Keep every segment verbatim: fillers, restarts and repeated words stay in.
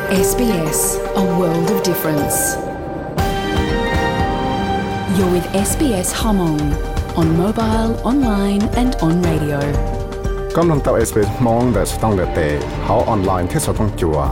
เอส บี เอส A world of difference. You're with เอส บี เอสHmong on mobile, online and on radio. กำลังต่อ เอส บี เอส มองแต่สต้องเลือเตะเขาออนไลน์ที่สต้องจัว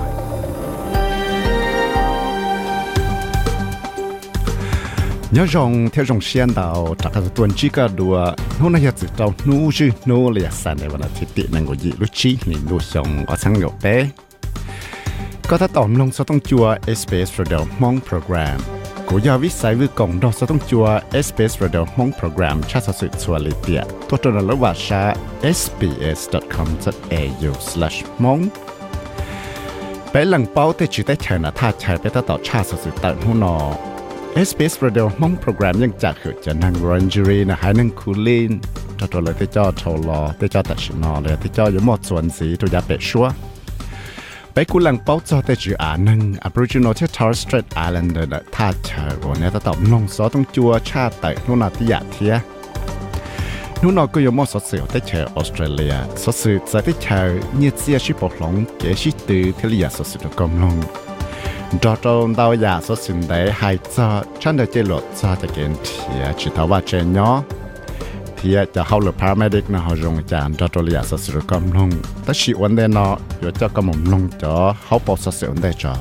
nhớ rằng theo dòng xe đào chắc là tuần chỉ cả đùa nó này chỉ tao nô chứ nô là sản này và là thiết tiện năng của gì lúc chi nên nô xong ở sang ngọc bé có thể tóm lòng sao tông chùa ét bê ét Radio Hmong Program của giáo viết sai với cộng đồng sao tông chùa ét bê ét Radio Hmong Program cha sự sự xua lì tiệt tôi cho nó là và sa s b s dot com dot a u slash hmong bé lần bao thì chỉ tới chờ là tha chờ bé ta tạo cha sự sự tận hôn nóเอส บี เอส Radio Hmong Program ยังจัดขึ้นจะนั่ง Rangery นะหานั่งคูลินจะตัวเลยที่เจ้าโชว์ลอที่เจ้าตัดสินเลยที่เจ้าอยู่หมดส่วนสีตัวยาเป็ดชัวไปกุลังเป้าเจ้าแต่จืออ่านั่ง Aboriginal ที่ Torres Strait Islander นะท่าเชอร์วันนี้จะตอบลงซอต้องจัวชาติแต่นู่นน่ะที่อยากเทียนู่นน่ะก็อยู่หมดสดเสียวที่เชอร์ออสเตรเลียสดสื่อจะที่เชอร์เนี่ยเสียชิบปหลงเกชิตือที่เรียกสดสื่อกำลงจอดงดาวยาสดสินได้หายจอฉันได้เจรถจอจะเกินเทียจิตว่าเจนย่อเทียจะเข้าหรือพาไม่ได้นะเขาลงจานจอดเลยาสดสิกำลงแต่ชีวันเดนเนาะอยู่เจ้ากำมลงจอเขาปอสดสิวันได้จอ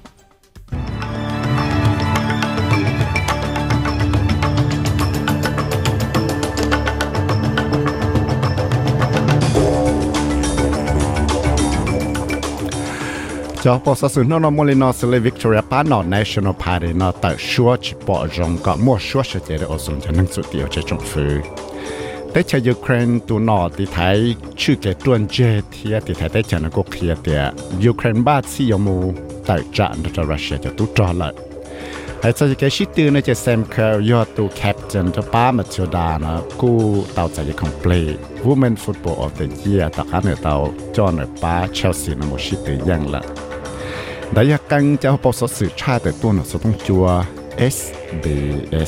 จอปอสสุนนอมลินอสเลวิกตอเรียปานอ National Party นอแต่ชัวจิปอจงก็มั่วชัวเฉยๆอสมจะนั่งสุดเดียวจะจงฟื้นแต่ชาวยูเครนตัวนอที่ไทยชื่อเกตวนเจเทียที่ไทยได้จันก็เคลียร์เดียยูเครนบ้าที่ยมูแต่จันจะรัสเซียจะตุจอเลยให้จะเกชิตือในจะเซมเคอร์ยอดตัวแคปตันจะป้ามาชดานะกูเต่าใจจะคอมเพลย์ Women Football of the Year แต่ข้าเนี่ยเต่าจอหน่อยป้าเชลซีนะโมชิตือยังละได้ยากังจะเอาปอสสื่อชาติแต่ตัวหนักสุดต้องจัว เอส บี เอส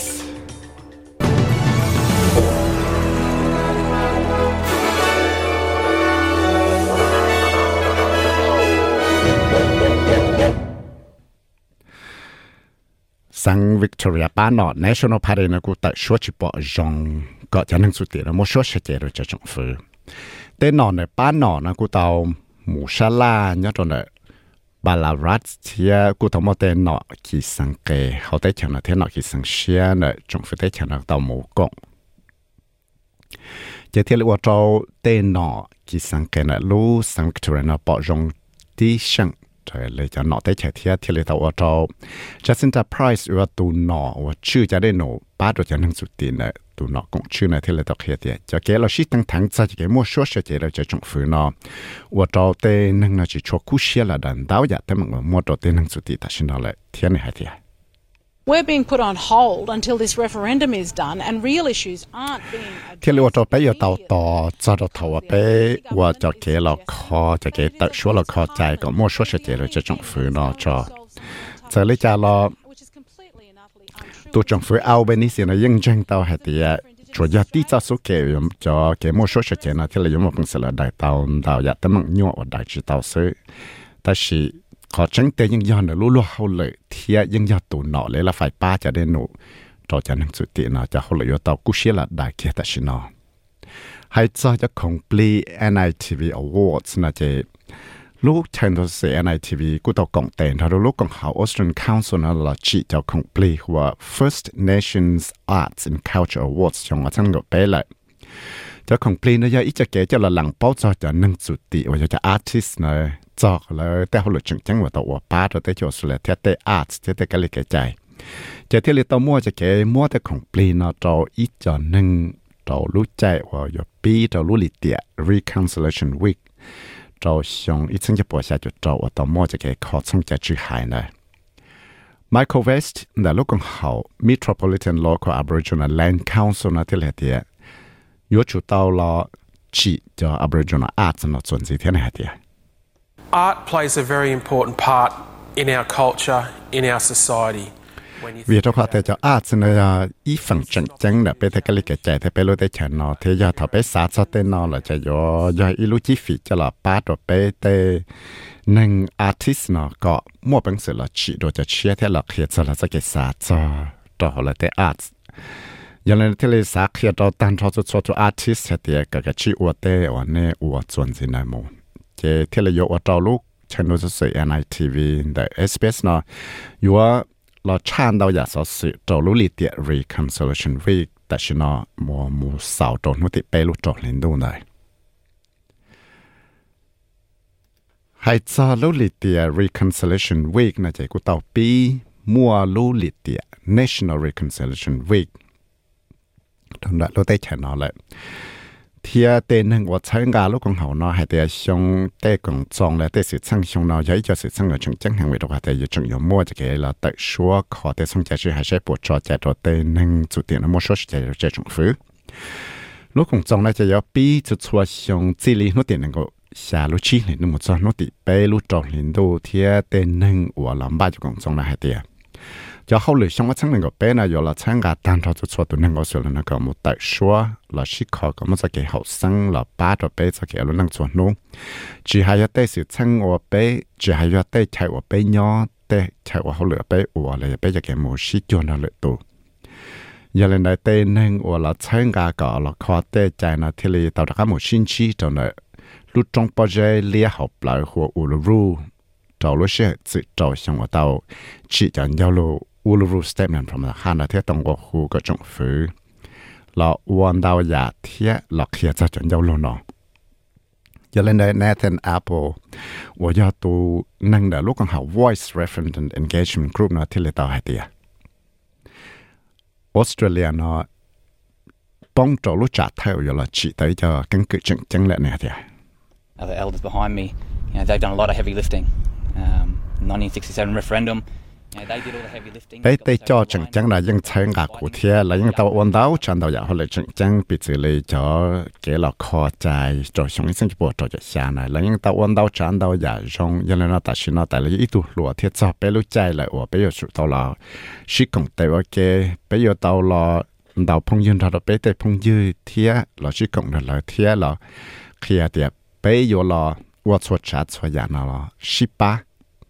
สังวิกตอเรียปานอ National Party นะกูแต่ชัวจิปอจงก็จะนั่งสุดที่นะมั่วชัวเฉยๆเราจะจงฟื้นแต่นอนในป้านอนนะกูเตาหมูชาลาเนี่ยตอนเนี่ยบาลารัสเทียกูทำมาเต้นหนอขีสังเกเขาได้ชนะเทนหนอขีสังเชียเนี่ยจงฝึกได้ชนะเต่าหมูกงเจ้าเทียนว่าเราเต้นหนอขีสังเกเนี่ยรู้สังเกตเนี่ยปอจงที่ช่างเธอเลยจะหนอได้เฉยเทียเทียเลยแต่ว่าเราจะสินจะไพรส์ว่าตัวหนอว่าชื่อจะได้หนูป้าตัวจะนั่งสุดตีเนี่ยตัวหนอกงชื่อเนี่ยที่เลยต้องเขียนเดียจะเกเราชิดตั้งทั้งจะจะเกมั่วชัวเฉยๆเราจะจงฝืนเนาะว่าเราเต้นนั่งน่าจะชัวคู่เชียร์ละดันดาวอยากแต่มันมั่วเราเต้นนั่งสุดที่ตัดสินเอาเลยเทียนในหายเทีย We're being put on hold until this referendum is done and real issues aren't being addressed. ที่เราจะไปอยู่ต่อต่อจะเราถอยไปว่าจะเกเราคอจะเกตัดชัวเราคอใจก็มั่วชัวเฉยๆเราจะจงฝืนเนาะจอจะเลยจะเราตัวจงฟื้นเอาไปนี่สินะยังจังเตาหายเตียชัวยาตีจะสุเกยมจอเกมั่วชัวเฉยๆนะที่เรายมเป็นสลัดได้เตาเตาอยากแต่มันยั่วว่าได้จีเตาซื้อแต่สิขอจังเตยังย้อนเนรู้ๆเขาเลยเทียยังยอดตัวหนอเลยละฝ่ายป้าจะได้หนูต่อจากหนังสุดตีนะจะเขาเลยว่าเตากุเชียละได้เกียรติชินอให้จะจะคงปลี เอ็น ไอ ที วี Awards นะเจลูกเชิญตัวเสีย เอ็น ไอ ที วี กูต่อกงเต็นถ้าลูกกงเขา Australian Council นะละจีจะคงปลีว่า First Nations Arts and Culture Awards ชงว่าทั้งหมดไปเลยจะคงปลีนะยาอีจะเก๋จะละหลังเป้าจะจะหนังสุดตีว่าจะ artist นะจอกเลยแต่เขาหลุดจังจังว่าตัวป้าตัวเตจสุดเลยเทเตอาร์ตเทเตกันเลยแก่ใจจะเที่ยวตัวมั่วจะเก๋มั่วแต่ของปลีนะตัวอีจอหนึ่งตัวรู้ใจว่าอยู่ปีตัวรู้ลิเตีย Reconciliation Week ตัวชงอีซึ่งจะปวดใจจุดตัวว่าตัวมั่วจะเก๋ขอส่งใจจื้อหายนะ Michael West แต่ลูกของเขา Metropolitan Local Aboriginal Land Council นะที่เลยเตียอยู่จุดตัวเราจีจะ Aboriginal Arts นะส่วนสีเที่ยวไหนเตีย Art plays a very important part in our culture, in our society. วิธีการแต่จะอาร์ตเนี่ยอีฝั่งจังจังเนี่ยเป็นแต่ก็เลยแก่ใจแต่ไปรู้ได้ฉันเนาะที่ยาถ้าไปสาสเตนเนาะเราจะย่อย่ออีลูจิฟิจะละป้าตัวไปแต่ nên artist nó có mua bằng sự là chỉ đồ cho chia theo là khi cho là cái xã cho đó là cái art giờ này thì là xã khi đó tan cho cho cho artist thì cái cái chỉ ở đây ở này ở chuẩn gì này mà cái thì là有ở đâu lúc channel 就是 N I T V 的 S B S 呢有เราชาน到也所是做努力的 reconciliation week 但是呢我冇少做努力背路做领导呢係做努力的 reconciliation week 呢就係到比冇努力的 national reconciliation week 同埋都得聽到咧ที่เต้นว่าใช้งานลูกของเขาเนาะให้เดี๋ยวชงเต้กงจงแล้วเต้สิช่างชงเนาะย้ายจะสิช่างกับชงจังหังเวทว่าแต่ยังจงอยู่มั่วจะเกี่ยวแล้วแต่ชัวขอเต้ส่งใจช่วยให้ใช้ปวดจอใจตัวเต้นึงจุดเดียวนะมั่วชัวใจใจจงฟื้นลูกของจงแล้วจะย้ปีจะชัวชงจีรีนุตินึงก็ชาลูชีเลยนุ่มจอนุติไปลูกจงลินดูที่เต้นึงว่าลำบากจะกงจงนะให้เดียวcho hậu lửa xong tháng này có bé này là tháng gà tan cho cho tụi nó có sự là nó có một tại số là chỉ có có một cái hậu sinh là ba cho bé cho cái luôn năng chuẩn luôn chỉ hay là tới sự tháng của bé chỉ hay là tới chạy của bé nhỏ tới chạy của hậu lửa bé của là bé cho cái một sĩ cho nó lợi tụ giờ lên đây tới nên của là tháng gà có là khó tới chạy nó thì là tạo ra một sinh chi cho nó lúc trong bao giờ lia học lại của ulu cho lúc sẽ tự cho xong ở tàu chỉ cho nhau luôn Uluru statement from the Hana Tia Tong Hu Go Jong Fu La Wan Dao Ya Tia La Kia Za Chen Yao Lo No Yelena Nathan Apple Wo Ya Tu Nang Da Lu Kang Ha Voice Reference and Engagement Group Na Ti Le Tao Hai Tia Australia Na Bong Zhou Lu Cha Tao Yo La Chi Tai Cho Kang Ku Cheng Cheng Le Ne Tia Other elders behind me, you know, they've done a lot of heavy lifting. Um, nineteen sixty-seven referendum bé tây cho chẳng chẳng là dân chơi ngạc của thia là dân tàu ôn đáo chẳng tàu giả hoặc là chẳng chẳng bị xử lý cho cái là kho chạy cho xong sinh bộ cho cho xa này là dân tàu ôn đáo chẳng tàu giả trong dân là nó tại sao nó tại là ít tu lúa thiết cho bé lúc chạy lại ở bé giờ sự tàu là sĩ công tàu ok bé giờ tàu là tàu phong dương ra đó bé tây phong dư thia là sĩ công là là thia là khi à tiệp bé giờ là qua chuột chát chuột giả nào là sĩ ba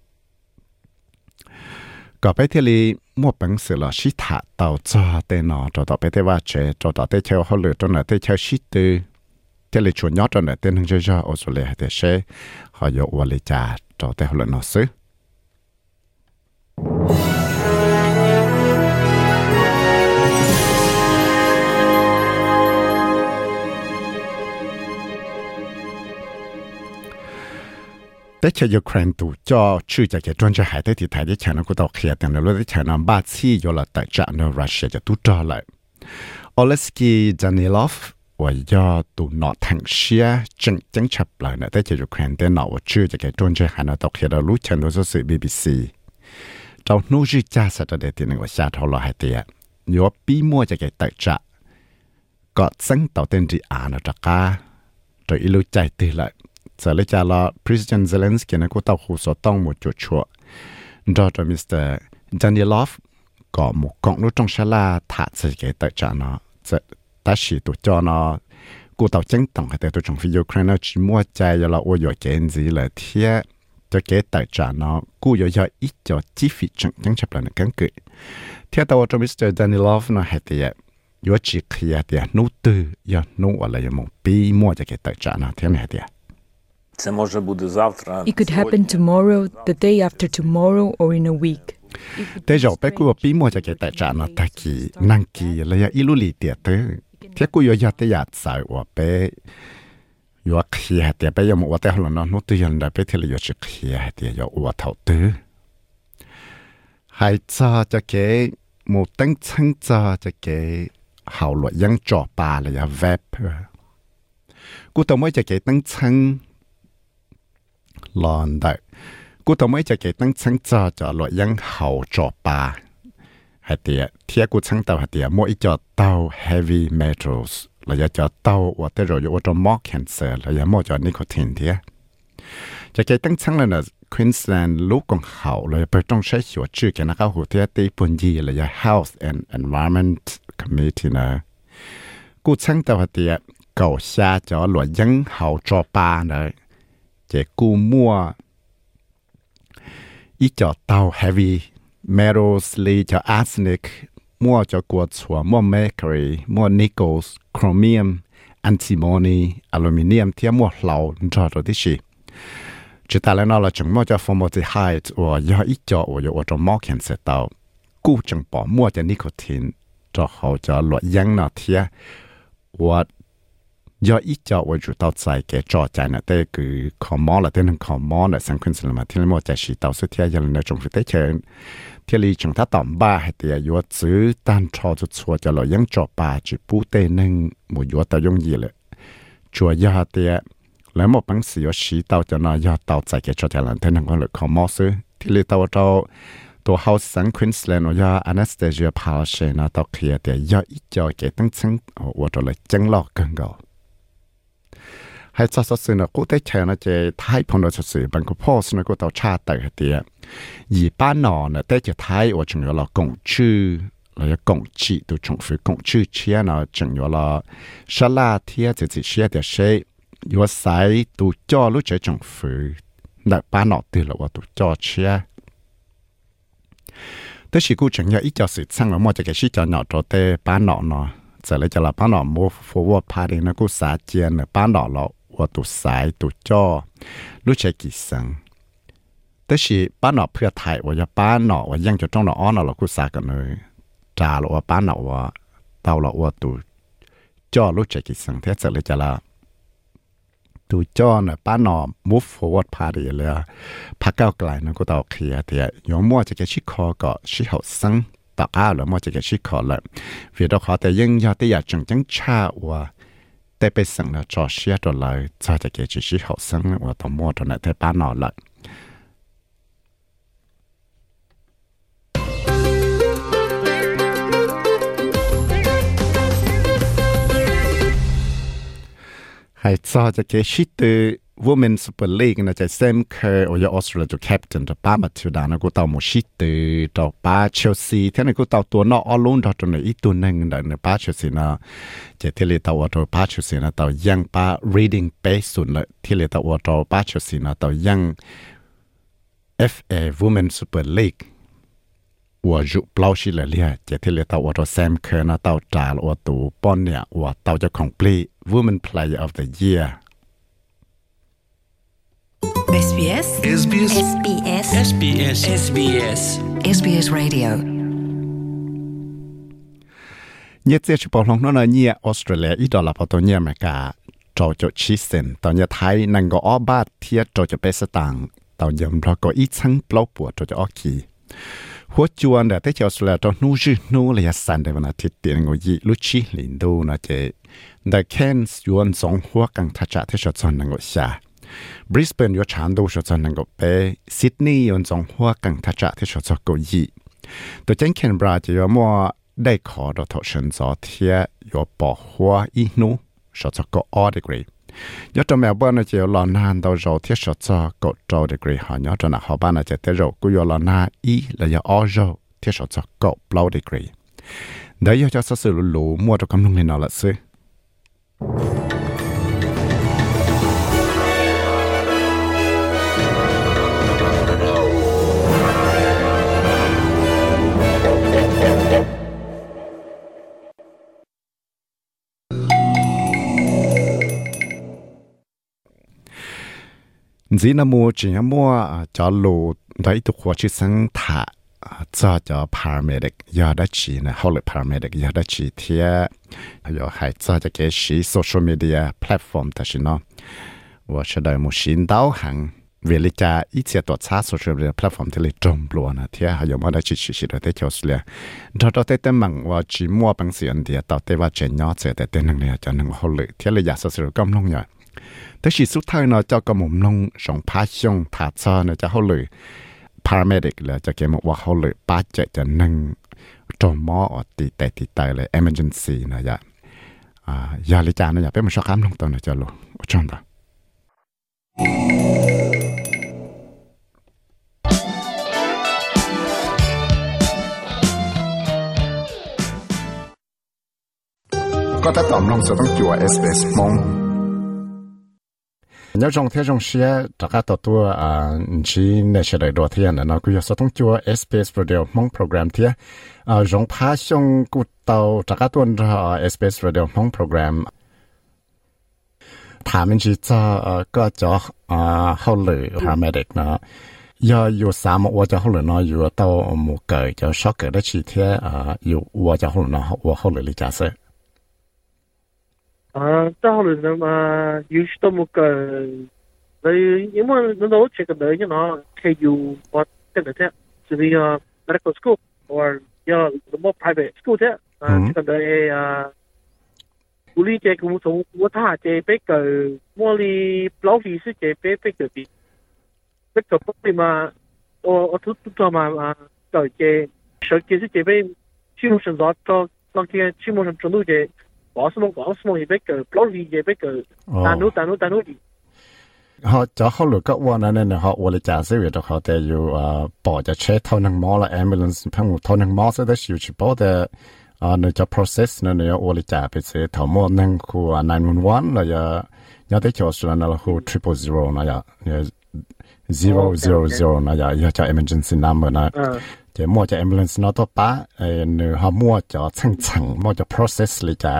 ก็ไปที่ลีมั่วปังสือละชิถะเต่าจ้าเตนอจอต่อไปที่ว่าเจจอต่อเตเชลเขาเหลือจนไหนเตเชลชิตือที่ลีชวนยอดจนไหนเตนึงเจจอออสเตรเลียเตเชเขาโยกวลิจาจอเตเขาเหลือนอซื้อแต่เชยูเครนตัวจ่อชื่อจะเกิดจนจะหายได้ที่ไทยได้เชิญนักต่อเคลียร์แต่ในรู้ได้เชิญนักบ้าซี่อยู่ละแต่จะในรัสเซียจะตุจ่อเลยโอเลสกีจานิลอฟว่าย่อตัวนอทังเชียจังจังฉับเลยนะแต่เชยูเครนแต่นอว่าชื่อจะเกิดจนจะหายนักต่อเคลียร์รู้เชิญตัวสื่อ บี บี ซี เจ้าหนูชื่อจ้าสัตว์เด็ดที่หนึ่งว่าชาทอลหายเตียอยู่ปีมัวจะเกิดแต่จะก็สังต่อเต็นที่อ่านจักกาโดยอิลุใจตีเลยจะเลยจะรอ President Zelensky นะก็ต้องหูสต้องหมดจุดชัวดอ มิสเตอร์ Danilov ก็หมู่กองรู้จงชลาถาจะเกิดแต่จานะจะตัดสิตัวจอนะกูต้องจังต้องให้แต่ตัวจงฟิยูเครนจิมัวใจยาละอวยเกณฑ์สิเลยเทียจะเกิดแต่จานะกูยอยอีจอจีฟิจังจังฉับเลยนะกันเกิดเทียตัว มิสเตอร์ Danilov นะให้แต่ยอจีเคลียเดียนู้ตือยานู้อะไรอย่างมองปีมัวจะเกิดแต่จานะเทียนี่เดีย It could happen tomorrow, the day after tomorrow, or in a week. แต่เราไปกูปีมัวจะเกิดแต่จานะตะกี้นั่งกี้เลยอิลุลีเตียเตอเทียกูยอยากแต่อยากใส่ว่าไปยอเคลียเตียไปยอมว่าแต่หลังนั้นนู้ตัวยันได้ไปเทเลยยอจะเคลียเตียยอว่าเท่าเตอให้จ้าจะเกยหมู่ตั้งชั้นจ้าจะเกยเห่าหลวยังจ่อปลาเลยอะแวบกูต้องไม่จะเกยตั้งชั้นลอนได้กูต้องไม่จะเกิดตั้งชั้นจ่อจ่อลอยยังเห่าจ่อปลาให้เตียเทียกูชั้นเต่าให้เตียมั่วอีจ่อเต่า heavy metals แล้วจะจ่อเต่าว่าแต่เราอยู่ว่าจะมอกแคนเซอร์แล้วยังมั่วจ่อนิโคตินเทียจะเกิดตั้งชั้นเลยนะควีนสแลนด์ลูกของเห่าเลยไปต้องใช้หัวชื่อกันนะครับหัวเทียตีปุ่นยีเลยจะ Health and Environment Committee นะกูชั้นเต่าให้เตียเก่าชาจ่อลอยยังเห่าจ่อปลาเลยเจกูมั่ว ít cho tàu heavy metals li cho arsenic mua cho quạt xua mua mercury mua nickel chromium antimony aluminium thì mua lầu cho rồi tí gì chỉ ta lại nói là chúng mua cho formaldehyde hoặc do ít cho hoặc do trong máu kèm sẽ tàu cú chẳng bỏ mua cho nicotine cho họ cho loại giang nào thì hoặc do ít cho hoặc chủ tàu sai cái trò chạy này tới cứ có máu là tên có máu là sang quân sự mà thì mua chạy sĩ tàu xuất hiện giờ là trong thực tế thì lý chúng ta tạm ba hay thì yếu chữ tan cho cho chùa cho loại giang cho ba chỉ bù tê nâng một yếu tàu dùng gìเลยchùa giờ thìแล้วmột bằng sự sĩ tàu cho nó do tàu chạy cái trò chạy là tên có lực có máu sư thì lý tàu choตัวเขาสังควินสแลนด์ว่าอนาสเตเซียพาลเชนะตัวเคลียร์แต่ย่ออีจอยเกิดตั้งชั้นว่าตัวเลยจังหลอกกันก็ให้ซอสสื่อนะกูได้เชิญนะเจไทยพอนเราสื่อบางคนพ่อสนะกูตัวชาติแต่เดียยีป้านอนนะแต่จะไทยว่าจังเรากงชื่อเราจะกงจีตัวจงฝือกงชื่อเชียนะจังเราชลาเทียจะจะเชียแต่เชยอยู่ใส่ตัวจ่อรู้ใจจงฝือแต่ป้านอนตื่นแล้วว่าตัวจ่อเชียแต่สิกูจังอยากอีจอสิสั่งแล้วมั่วจะแกชิจอหนอโตเตป้านอเนาะจะเลยจะละป้านอมูฟอร์ดพาดีนะกูสาเจียนเนี่ยป้านอเราว่าตุสายตุจ่อรู้ใจกี่สังแต่สิป้านอเพื่อไทยว่าจะป้านอว่ายังจะต้องนออ้อนเรากูสากันเลยจ่าเราว่าป้านอว่าเตาเราว่าตุจ่อรู้ใจกี่สังเท่จะเลยจะละตัวจ้อนป้านอ move forward party เลยพักเก้าไกลนะก็ต่อเคลียร์แต่ยอมมั่วจะแกชิคอก็ชิเขาสังต่อก้าวแล้วมั่วจะแกชิคอเลยวิธีเขาแต่ยังยอดแต่อยากจังจังชาว่าแต่ไปสั่งแล้วจอเชียตัวเลยจะจะแกชิชิเขาสังว่าต่อมั่วตัวไหนแต่ป้านอเลยให้ซอจะเกชิต Women Super League นะจะเซมเคอร์โอยออสเตรเลียจะแคปตันจะป้ามาทิวดานะกูเตาโมชิตต่อป้าเชลซีที่นั่นกูเตาตัวนออลุนต่อตัวไหนอีตัวหนึ่งนะเนี่ยป้าเชลซีนะจะที่เรียกตัวตัวป้าเชลซีนะตัวยังป้า reading base สุดเลยที่เรียกตัวตัวป้าเชลซีนะตัวยัง เอฟ เอ Women Super Leagueว่าจุเปล่าชิลเลยจะที่เรียกตัวตัวแซมเคอร์นะตัวจ่าว่าตัวป้อนเนี่ยว่าตัวจะ complete Women Player of the Year เอส บี เอส เอส บี เอส เอส บี เอส เอส บี เอส เอส บี เอส เอส บี เอส Radio เนี่ยเจ้าชิบลงนั่นเนี่ยออสเตรเลียอีดอลลาร์พอตัวเนี่ยอเมริกาจอจะชิเซนตอนเนี่ยไทยนั่งก็อ้อบาเทียจอจะไปสตางตอนยมเราก็อีชั้งเปล่าปวดจอจะอ้อขี่หัวจวนแต่ที่ออสเตรเลียตอนนู้ชื่อนู้เลยสันเดวันอาทิตย์เตียงก็ยีลุชิลินดูนะเจแต่แค่ยวนสองหัวกังทัชที่ชดจนนังก็ชาบริสเบนยวนชานดูชดจนนังก็เปซิดนีย์ยวนสองหัวกังทัชที่ชดจนก็ยีตัวเจนแคนเบราจะยมัวได้ขอดอทชนจอเทียยวนปอหัวอีนูชดจนก็ออดีกรียอดจอมแมวบ้านจะยวนลอนานตัวเราเทียชดจนก็จอดีกรีหายอดจนหาบ้านจะเทียเรากูยวนลอนาอีและยออเราเทียชดจนก็เปล่าดีกรีเดี๋ยวยอดจะสื่อหลูมัวจะกำลังเล่นเอาละสิจีน่ามัวจีน่ามัวจะรู้ได้ตัวหัวชื่อสังถะจะจะพาราเมดิกยาดัชีนะเขาเลยพาราเมดิกยาดัชีเทียยาให้จะจะเกี่ยชีโซเชียลมีเดียแพลตฟอร์มแต่ชิโนว่าจะได้มุชินดาวหังเวลิจาอีเสียตัวช้าโซเชียลมีเดียแพลตฟอร์มที่เลยจมปลัวนะเทียเขาไม่ได้ชิชิชิได้ที่ออสเตรเลียเราเราได้แต่มังว่าจีมัวบางสิ่งเดียต่อแต่ว่าเจนยอดเสียแต่เต้นหนึ่งเนี่ยจะหนึ่งเขาเลยเทียเลยอยากโซเชียลก็ลงอย่างแต่ชีสุดท้ายเนาะเจ้าก็มุมลงสองพาชงถาดซ้อนเนาะจะเขาเลยพาราเมดิกเลยจะเกี่ยวกับว่าเขาเลยป้าเจจะนึ่งจมมอตีแต่ตีตายเลย emergency นะอย่าอ่ายาลิจานะอย่าเป็นมันช็อกข้ามลงตัวนะจะรู้จนต่อก็ถ้าตอบลงจะต้องจั่ว เอส บี เอส มอง nhớ trong thế trong xe tất cả tàu tua à chỉ nên sẽ đợi đồ thiên nó cứ sẽ thông chúa ét bê ét Radio mong program thế à trong phá xong cụ tàu tất cả tuần ra ét bê ét Radio mong programถามมันจีจะก็จะอ่าเขาเลย paramedic นะ要有啥么我จะเขาเลยนะ有到某个就少个的几天啊有我จะเขาเลยนะ我后来的假设啊到后来呢嘛有许多某个你因为那都这个的你呢可以有我这个的是你啊 medical school or 要 more private school 的啊这个的啊我理解咁從我睇下借俾佢，我哋老師是借俾俾佢啲，俾佢不點嘛，我我都都做嘛啊，就借手機是借俾基本上咗做做嘅基本上做到嘅，我什麼我什麼嘢俾佢，老師借俾佢，但都但都但都啲。 họ cho họ lựa các quan này này họ vừa là giả sử việc họ để yêu bỏ cho chế thâu năng máu là ambulance phăng một thâu năng máu sẽ được chịu chỉ bỏ để à nơi cho process nơi này ô lịch trả bị sẽ thầu mua năng khu nine one one là giờ nhớ tới chỗ số là khu triple zero là giờ zero zero zero là giờ giờ cho emergency number là chỉ mua cho ambulance nó tốt bá nơi họ mua cho chẳng chẳng mua cho process lịch trả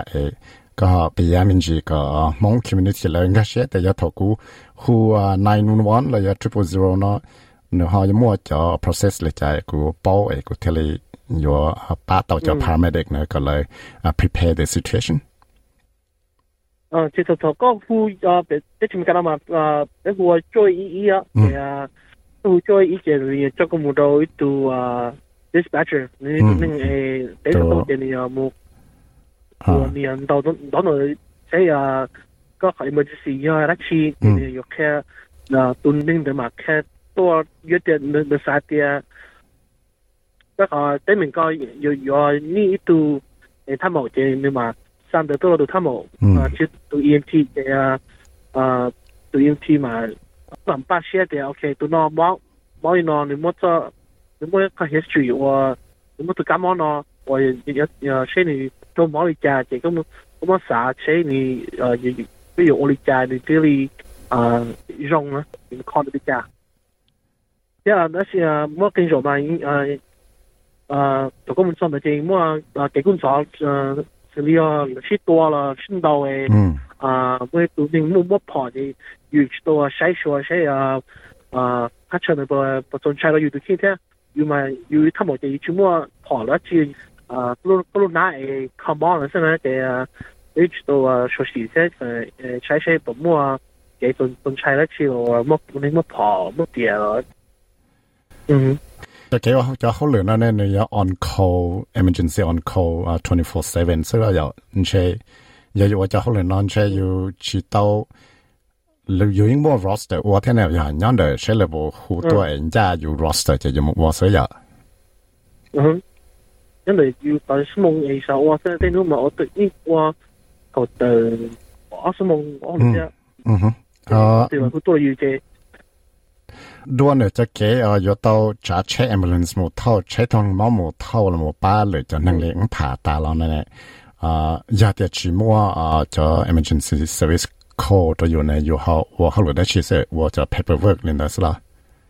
có bây giờ mình chỉ có mong community là ngay sẽ để cho thầu cũ khu nine one one là giờ triple zero nó nơi họ mua cho process lịch trả của bao ấy của tele your part of your paramedic 呢，ก็เลย prepare the situation 啊其實就嗰副啊即係點講嘛啊一個做醫醫啊啊都做醫者嚟做個冇到到啊 dispatcher 你你誒第一個到你有冇啊你人到到到嚟即係啊個係咪就是要一次你要開啊蹲定的嘛開多一點你你啥啲ก็ขอได้เหมือนก็อยู่อยู่นี่ตัวในท่าหมอเจนี่มาสามเดือนตัวตัวท่าหมออ่าชื่อตัว อี เอ็ม ที เจอ่าตัว อี เอ็ม ที มาสามป้าเชื่อเดียวโอเคตัวนอนมอมออีนอนหรือมอจะหรือมอก็ history ว่าหรือมอตัวการมอนอว่าอย่าอย่าเช่นนี่ตัวมอลิจ่าเจก็มก็มอสาเช่นนี่เอ่ออยู่ก็อยู่โอลิจ่าในที่รีอ่ารงนะเป็นคอนลิจ่าเนี่ยนั่นสิอ่ามอกินจบมาอ่า啊，就根本上咪正麼啊？機關所誒，是呢個切多啦，穿到誒，啊，每度定冇乜破嘅，遇到啊，篩數啊，篩啊，啊，佢出嚟個個仲差到遇到天聽，要咪要他冇嘅全部破咗一次，啊，嗰度嗰度拿誒 command 啦，先啦嘅啊，遇到啊，熟悉些誒誒，篩篩不冇啊，嘅仲仲差一次咯，冇冇乜破冇跌咯，嗯。 จะเกี่ยวจะเขาเหลือนั่นเนี่ย on call emergency on call อ่าtwenty-four sevenซึ่งเราอย่างเช่ยอยู่ว่าจะเขาเหลือนอนเช่อยู่ชีโต้หรืออยู่ยิ่งบ่ roster ว่าที่ไหนอย่างนั้นเดี๋ยวเช่เลยบ่หูตัวเองจะอยู่ roster จะอยู่ว่าเสียอย่างอืม因為要但係夢藝術哇，即係聽到咪我對呢哇個誒我是夢我唔知嗯哼啊對話好多要嘅ด้วนเนี่ยจะเก๋อ่ะอยู่ต่อจะใช้ ambulance หมดเท่าใช้ทางหมอหมดเท่าแล้วหมดป้าเลยจะนั่งเลี้ยงผ่าตาเราเนี่ยอ่าอยากจะชิมัวอ่าจะ emergency service call ตัวอยู่ในอยู่เขาว่าเขาหลุดได้ชีเสว่าจะ paperwork เลยนะสิล่ะ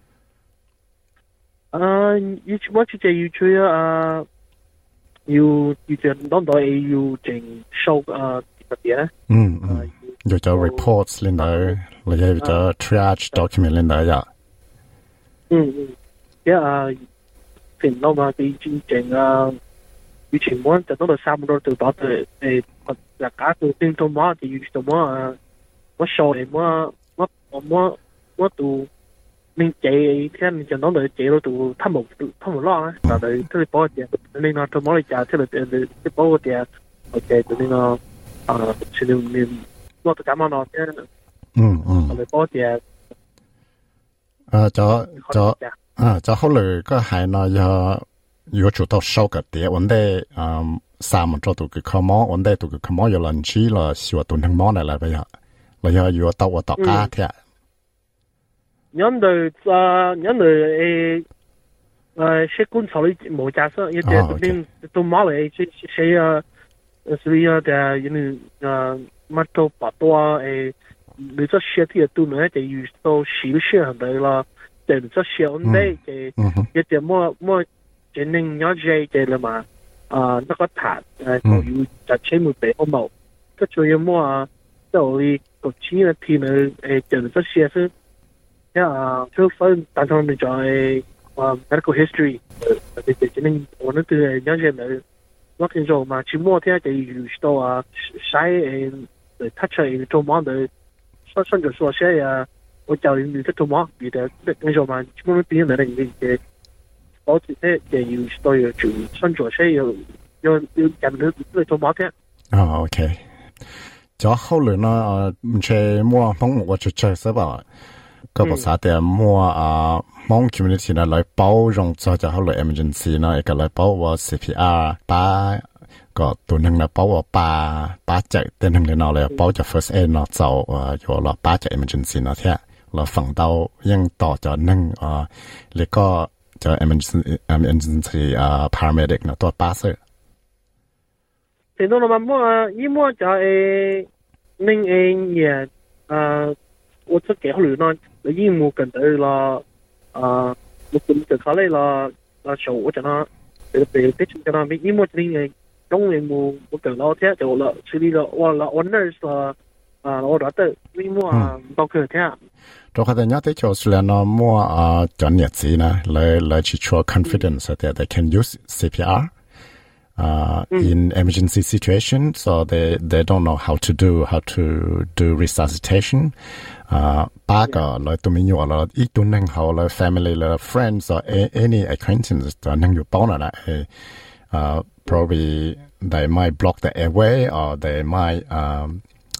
อ่า要ชิมัวจะ要ช่วยอ่า要要จะ當代要整 show อ่า乜嘢咧อืมอยู่จะ reports เลยนะหรือจะ triage document เลยนะอย่า嗯嗯，即係啊，平咯嘛，佢真正啊，以前冇就當到三多就打對誒，大家都聽到嘛，就遇到嘛啊，我數誒嘛，我我我我都明記聽就當到記到都他冇他冇攞啊，但係佢哋保嘅，另外佢冇嚟จ่าย佢哋誒啲保嘅，或者就呢個啊，全年年我都咁樣攞啫， 嗯嗯， 佢哋保嘅。 啊，就就啊，就後來個係呢，要要做到收個碟，我哋啊三萬做到個 command，我哋到個 command 有人知啦，少斷聽 mon 嚟嚟俾佢，嚟要要到我到家聽。 因為啊，因為誒誒，些觀察你冇假設，一啲啲都冇嚟，些些啊，所以啊，嘅因為啊，乜都不多誒。 你这些的都呢就有到少些很多啦，就这些on day 就一只么么就能了解就了嘛，啊那个谈誒就要就請沒俾我冇，個做嘢麼啊，就係個錢嘅天呢誒就這些是，呀就分但係你在啊 medical history 誒你就能我呢對了解了，我跟住嘛，去麼天就有到啊曬誒 touch 誒做麼的。甚至說些呀，我教你你這做乜？你的那種嘛，基本上邊人哋嘅，我自己嘅要都要做，甚至些要要要人哋嚟做乜嘅？ 啊 ，OK。就後來呢，啊，唔係摸幫我去做是吧？個部啥嘅摸啊，幫 community 呢來包容咗就後來 emergency 呢，一個來包我 C P R 把。ก็ตัวหนึ่งนะป้าป้าป้าจะเต้นหนึ่งเลยเนาะเลยป้าจะ first aid เนาะเจ้าเอ่ออยู่เราป้าจะ emergency เนาะแท้เราฝั่งเตายังต่อจะหนึ่งเอ่อแล้วก็จะ emergency emergency เอ่อ paramedic เนาะตัวป้าซึ่งแต่ตอนนั้นมั่วยี่มั่วจะเอหนึ่งเองเนี่ยเอ่อ我出幾好亂咯，你已經冇近到啦，啊，我咁就考慮啦，啊，上我就啦，你你啲就啦，已經冇呢嘅。中年冇冇更老啲就啦，處理咗我啦，我 nurse 啦，啊，我覺得呢冇啊，唔到佢聽。 ตัวเขาแต่เนี่ยที่เขาสุดแล้วเนาะมั่วอ่าจนเนี่ยจีนะเลยเลยชิชัว confidence that they can use C P R uh, in emergency situation, so they they don't know how to do how to do resuscitation. อ่าป้าก็เลยตัวมีอยู่แล้วอีกตัวหนึ่งเขาเลย family เลย friends or any acquaintance ตัวหนึ่งอยู่ป้อนอะไรuh, probably they might block the airway or they might um,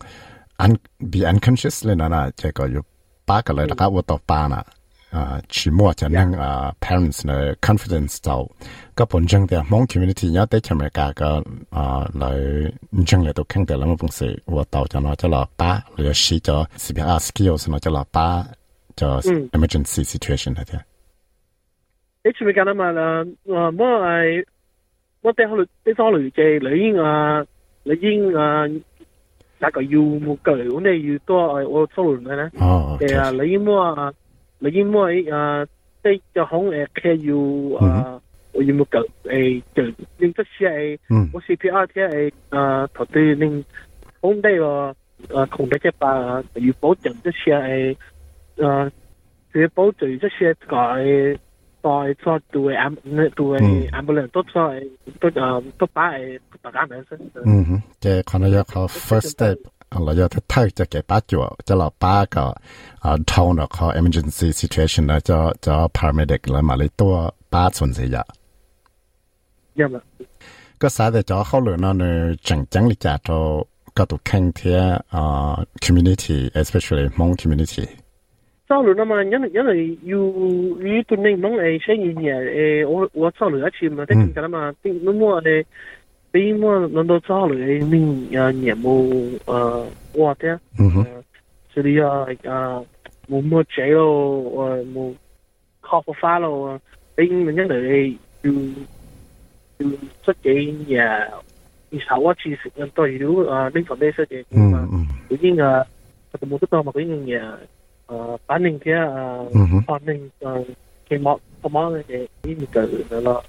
un- be unconscious เลยนะนะเจ้าก็อยู่ป้าก็เลยแล้วก็ว่าต่อป้านะอ่าชิมัวจะนั่งอ่า parents เนี่ย confidence เจ้าก็ผลจังแต่มอง community เนี่ยแต่อเมริกาก็อ่าเลยจังเลยตัวแข่งแต่ละมันเป็นสิ่งว่าต่อจะเนาะจะรอป้าหรือชี้จะ C P R skills เนาะจะรอป้าจะ emergency situation อะไรที่เอ๊ะอเมริกาเนี่ยมาละอ่าเมื่อไอ我哋考慮啲考慮嘅你應啊，你應啊，大概要冇夠，我哋要多誒，我討論嘅咧。 哦， 誒啊，你應麼啊？你應麼誒？即就講誒，佢要啊，我要冇夠誒，就令到係誒，我 C P R 啲誒啊，頭對令講啲個誒控制隻把要保證啲係誒誒，要保證啲係個。在做對 am 對 ambulance 都做都誒都把誒大家明先。 嗯哼，即係可能要靠 first step，เรา要睇睇จะเก็บป้าจั่วจะเราป้าก็อ่าทาวน์เนาะเขา emergency situation นะจะจะ paramedic เลยมาเลยตัวป้าส่วนเสียยับละก็สาแต่จะเข้าเลยเนาะในจังจังลิจ่าโตก็ตุกแข่งเทียอ่า community especially Hmong community 招了那麼因為因為要要對你講誒生意嘢誒我我招了一次嘛，啲咁嘛，啲咁我誒俾我諗到招了誒你啊業務誒我啲誒所以啊啊冇乜嘢咯誒冇學學法咯，俾因為要要出幾嘢，你手一次食對了啊呢個呢些嘢嘛，已經啊冇得多嘛嗰樣嘢。呃，反正佢啊，反正誒，期末期末嘅呢個咯。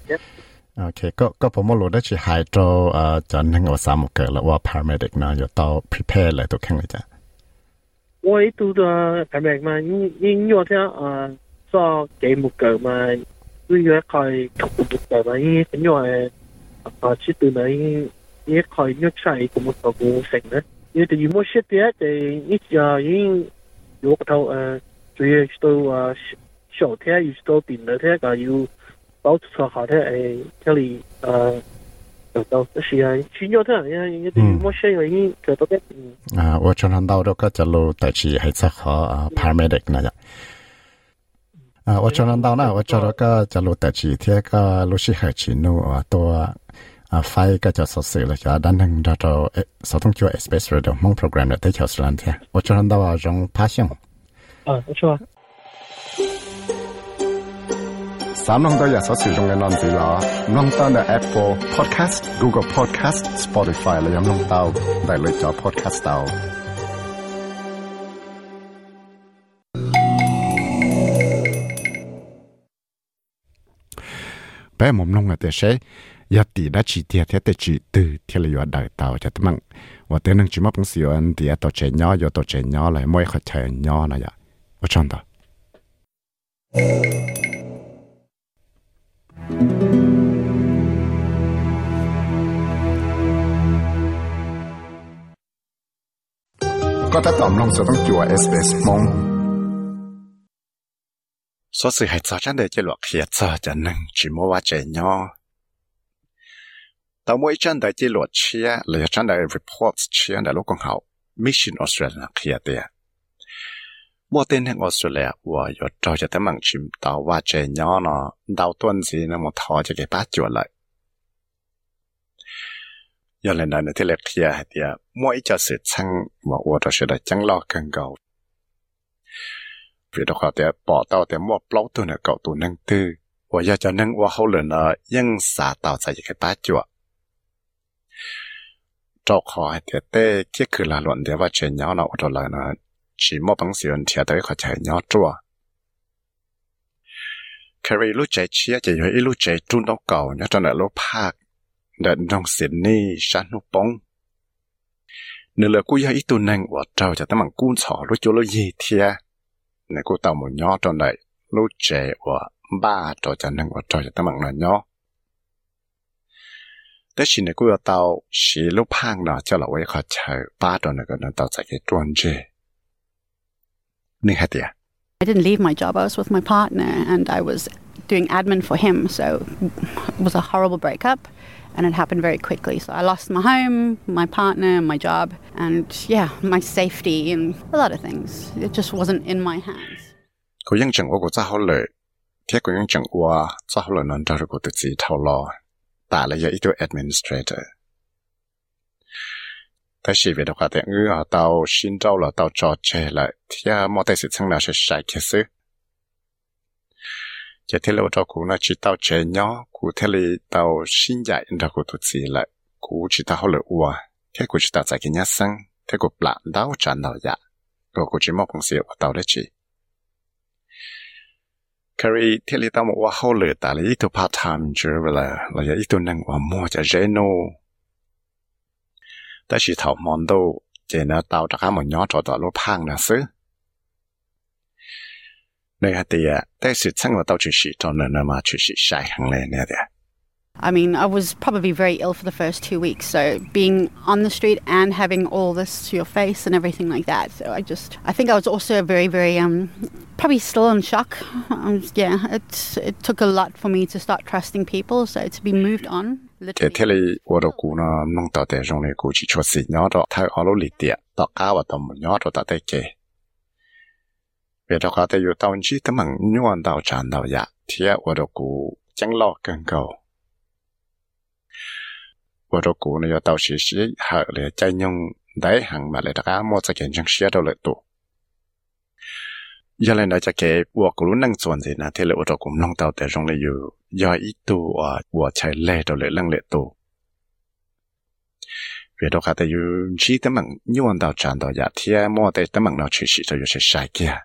OK，ก็ก็ผมรู้ได้ที่หายตัวเอ่อจะนั่งว่าสามเกิดแล้วว่า paramedic นะอยู่ต่อ prepare เลยตัวแข่งเลยจ้ะ我喺度嘅 paramedic 嘛，應應要聽誒做幾木腳嘛，都要一塊木腳嘛，依點樣誒誒切斷嘛，依依一塊一出嚟個木腳個成咧，你哋要冇識啲就依就已經。有個頭誒，主要到啊小天，有到邊兩天個要保持好啲誒，這裡誒就到是啊，主要啲人一定冇需要已經做到嘅。 啊，我常常到都個就路第次係適合啊 paramedic 那樣。啊，我常常到呢，我做到個就路第次聽個路是係前路啊多啊ไฟก็จะสดสื่อเลยจ้ะด้านหนึ่งเราจะสต้องช่วย เอส บี เอส Radio มองโปรแกรมได้ที่สุดแล้วที่ว่าจะทำได้ว่าจงพาเสียงอ่าชัวร์สามน้องตัวอยากสดสื่อตรงในนอนสีหล่อน้องตัวใน Apple Podcast Google Podcast Spotify และยังน้องเต้าได้เลยจ้ะ Podcast เต้า bé mồm nông là để sẽ giờ tỷ đã chỉ tiền thế để chỉ từ thế là giờ đời tàu cho tụi mình và tên năng chỉ mất bằng siêu anh thì tàu chạy nhỏ giờ tàu chạy nhỏ lại mỗi khách chạy nhỏ này vậy ở trong đó có thể tóm lòng sựต้องจั่ว เอส บี เอส มองsố sự hãy cho chân để cho luật hiện cho cho nên chỉ mua qua chạy nhỏ tao mỗi chân để cho luật chia là chân để reports chia để lúc còn học Mission Australia kia đấy mua tên hàng Australia và yo cho cho tấm bằng chim tao qua chạy nhỏ nó đào tuần gì nó một thọ cho cái bát chuột lại giờ lần này thì là kia thì mỗi cho sự chăng và我都是在将老更高vì đó họ để bỏ tao để mua bao tu này cậu tu nâng tư và giờ cho nâng và hậu lần là nhưng xả tao tại cái bát chuột cho họ thì để cái cứ là luận để và chuyện nhỏ nào đó là nó chỉ mua bằng sự thì tới họ chạy nhỏ chua Carry lúc chạy chia chỉ với lúc chạy trung đâu cầu nhớ cho nó lúc park để nông Sydney san nút bông nếu là cô yêu ít tu nâng và trâu cho tấm bằng cuốn sọ lúc chỗ lúc gì thì nếu cô tàu một nhỏ trong này lúc chạy và ba trâu cho nâng và trâu cho tấm bằng là nhỏแต่สิ่งที่กูเอาตาวสีลูกพังเนาะเจ้าเราไว้ขอเชิญป้าตัวนึงก็นั่งตาวใส่กี่ตัวนี้นี่เหรอเดีย I didn't leave my job. I was with my partner and I was doing admin for him. So it was a horrible breakup and it happened very quickly. So I lost my home, my partner, my job and yeah, my safety and a lot of things. It just wasn't in my hands. กูยังจังว่ากูจะเอาเลยเที่ยกูยังจังว่าจะเอาเลยนั่นจะกูติดสีเท่าล้อแต่ละอย่างอีตัว administrator แต่ชีวิตเราแต่เงื่อเตาชินเจ้าเราเตาจอดเชละที่มอเตอร์สิทั้งนั้นใช้ใช้แค่ซื้อจะที่เราจะกูน่าจิตเตาเจเนาะกูที่เราเตาชินใหญ่เรากูทุกสิ่งละกูจิตเตาเขาเลยวัวแค่กูจิตเตาใจกินยาสังแค่กูปลาดาวจันเราอยากก็กูจิมองคงเสียว่าเตาได้จีCarry ที่เราต้องบอกว่าเขาเหลือแต่ละอีตัว part time จริงเวลาเราอยากอีตัวนึงว่ามั่วจะเจโนแต่ชีถาวมอนดูเจน่าเตาตะข้ามมันย้อนจอดรถพังนะซื้อในขณะที่แต่สุดทั้งว่าเตาชุชิตอนนั้นมาชุชิใช้หังเลยเนี่ยเดีย I mean, I was probably very ill for the first two weeks. So being on the street and having all this to your face and everything like that. So I just, I think I was also very, very, um, probably still in shock. Um, yeah, it it took a lot for me to start trusting people. So to be moved on. เที่ยวว่าเรากูน่ะน้องต่อแต่ตรงนี้กูchỉ choสิ่งย้อนต่อท้ายเอาลูกลิเดียต่อก้าวต่อมันย้อนต่อแต่เก๋เวลาเขาแต่อยู่ตอนที่ตั้งมันย้อนต่อจานต่อยาเที่ยวว่าเรากูจังหลอกกันเก่าว่าเรากูเนี่ยต่อชีชีหาเลยใจยงได้หังมาเลยตะก้าหมดจะเกินจังเสียเราเลยตัวยังเลยนะจะเก็บว่ากูรู้นั่งส่วนสินะที่เราว่าเรากูน้องต่อแต่ตรงนี้อยู่ย่ออีตัวว่าใช้เล่ตัวเลยเรื่องเล่ตัวเวลาเขาแต่อยู่ชีตั้งมันย้อนต่อจานต่อยาเที่ยวหมดแต่ตั้งมันเราชีชีจะอยู่ใช้ใช้เกีย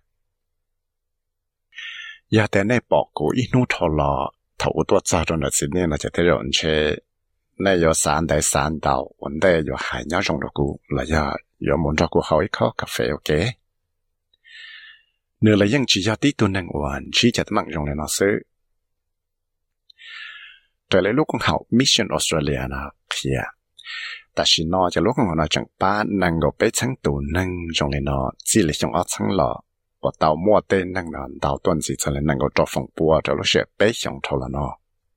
ยาแต่ในปอกกูอีนู้ทอลอถูตัวจ้าตรงนั้นสิเนี่ยเราจะได้รู้เช่ใน有三代三道วันได้有海鸟种的กูแล้วยา有门着กู好一口咖啡 OK เนื้อเลยยังจี要低ตัวนึงวันชีจะตั้ง用เลยนะซื้อแต่เลยลูกของเขา Mission Australia นะเพียแต่สินอจะลูกของเราจังป้านั่งก็ไปทั้งตัวนึงตรงเลยเนาะจีเลยจงเอาทั้งหล่อว่าเต่ามัวเต้นนั่งนอนเต่าต้นสิจะเลยนั่งก็จอฟงปัวจะรู้เสียไปจงเท่าละเนาะ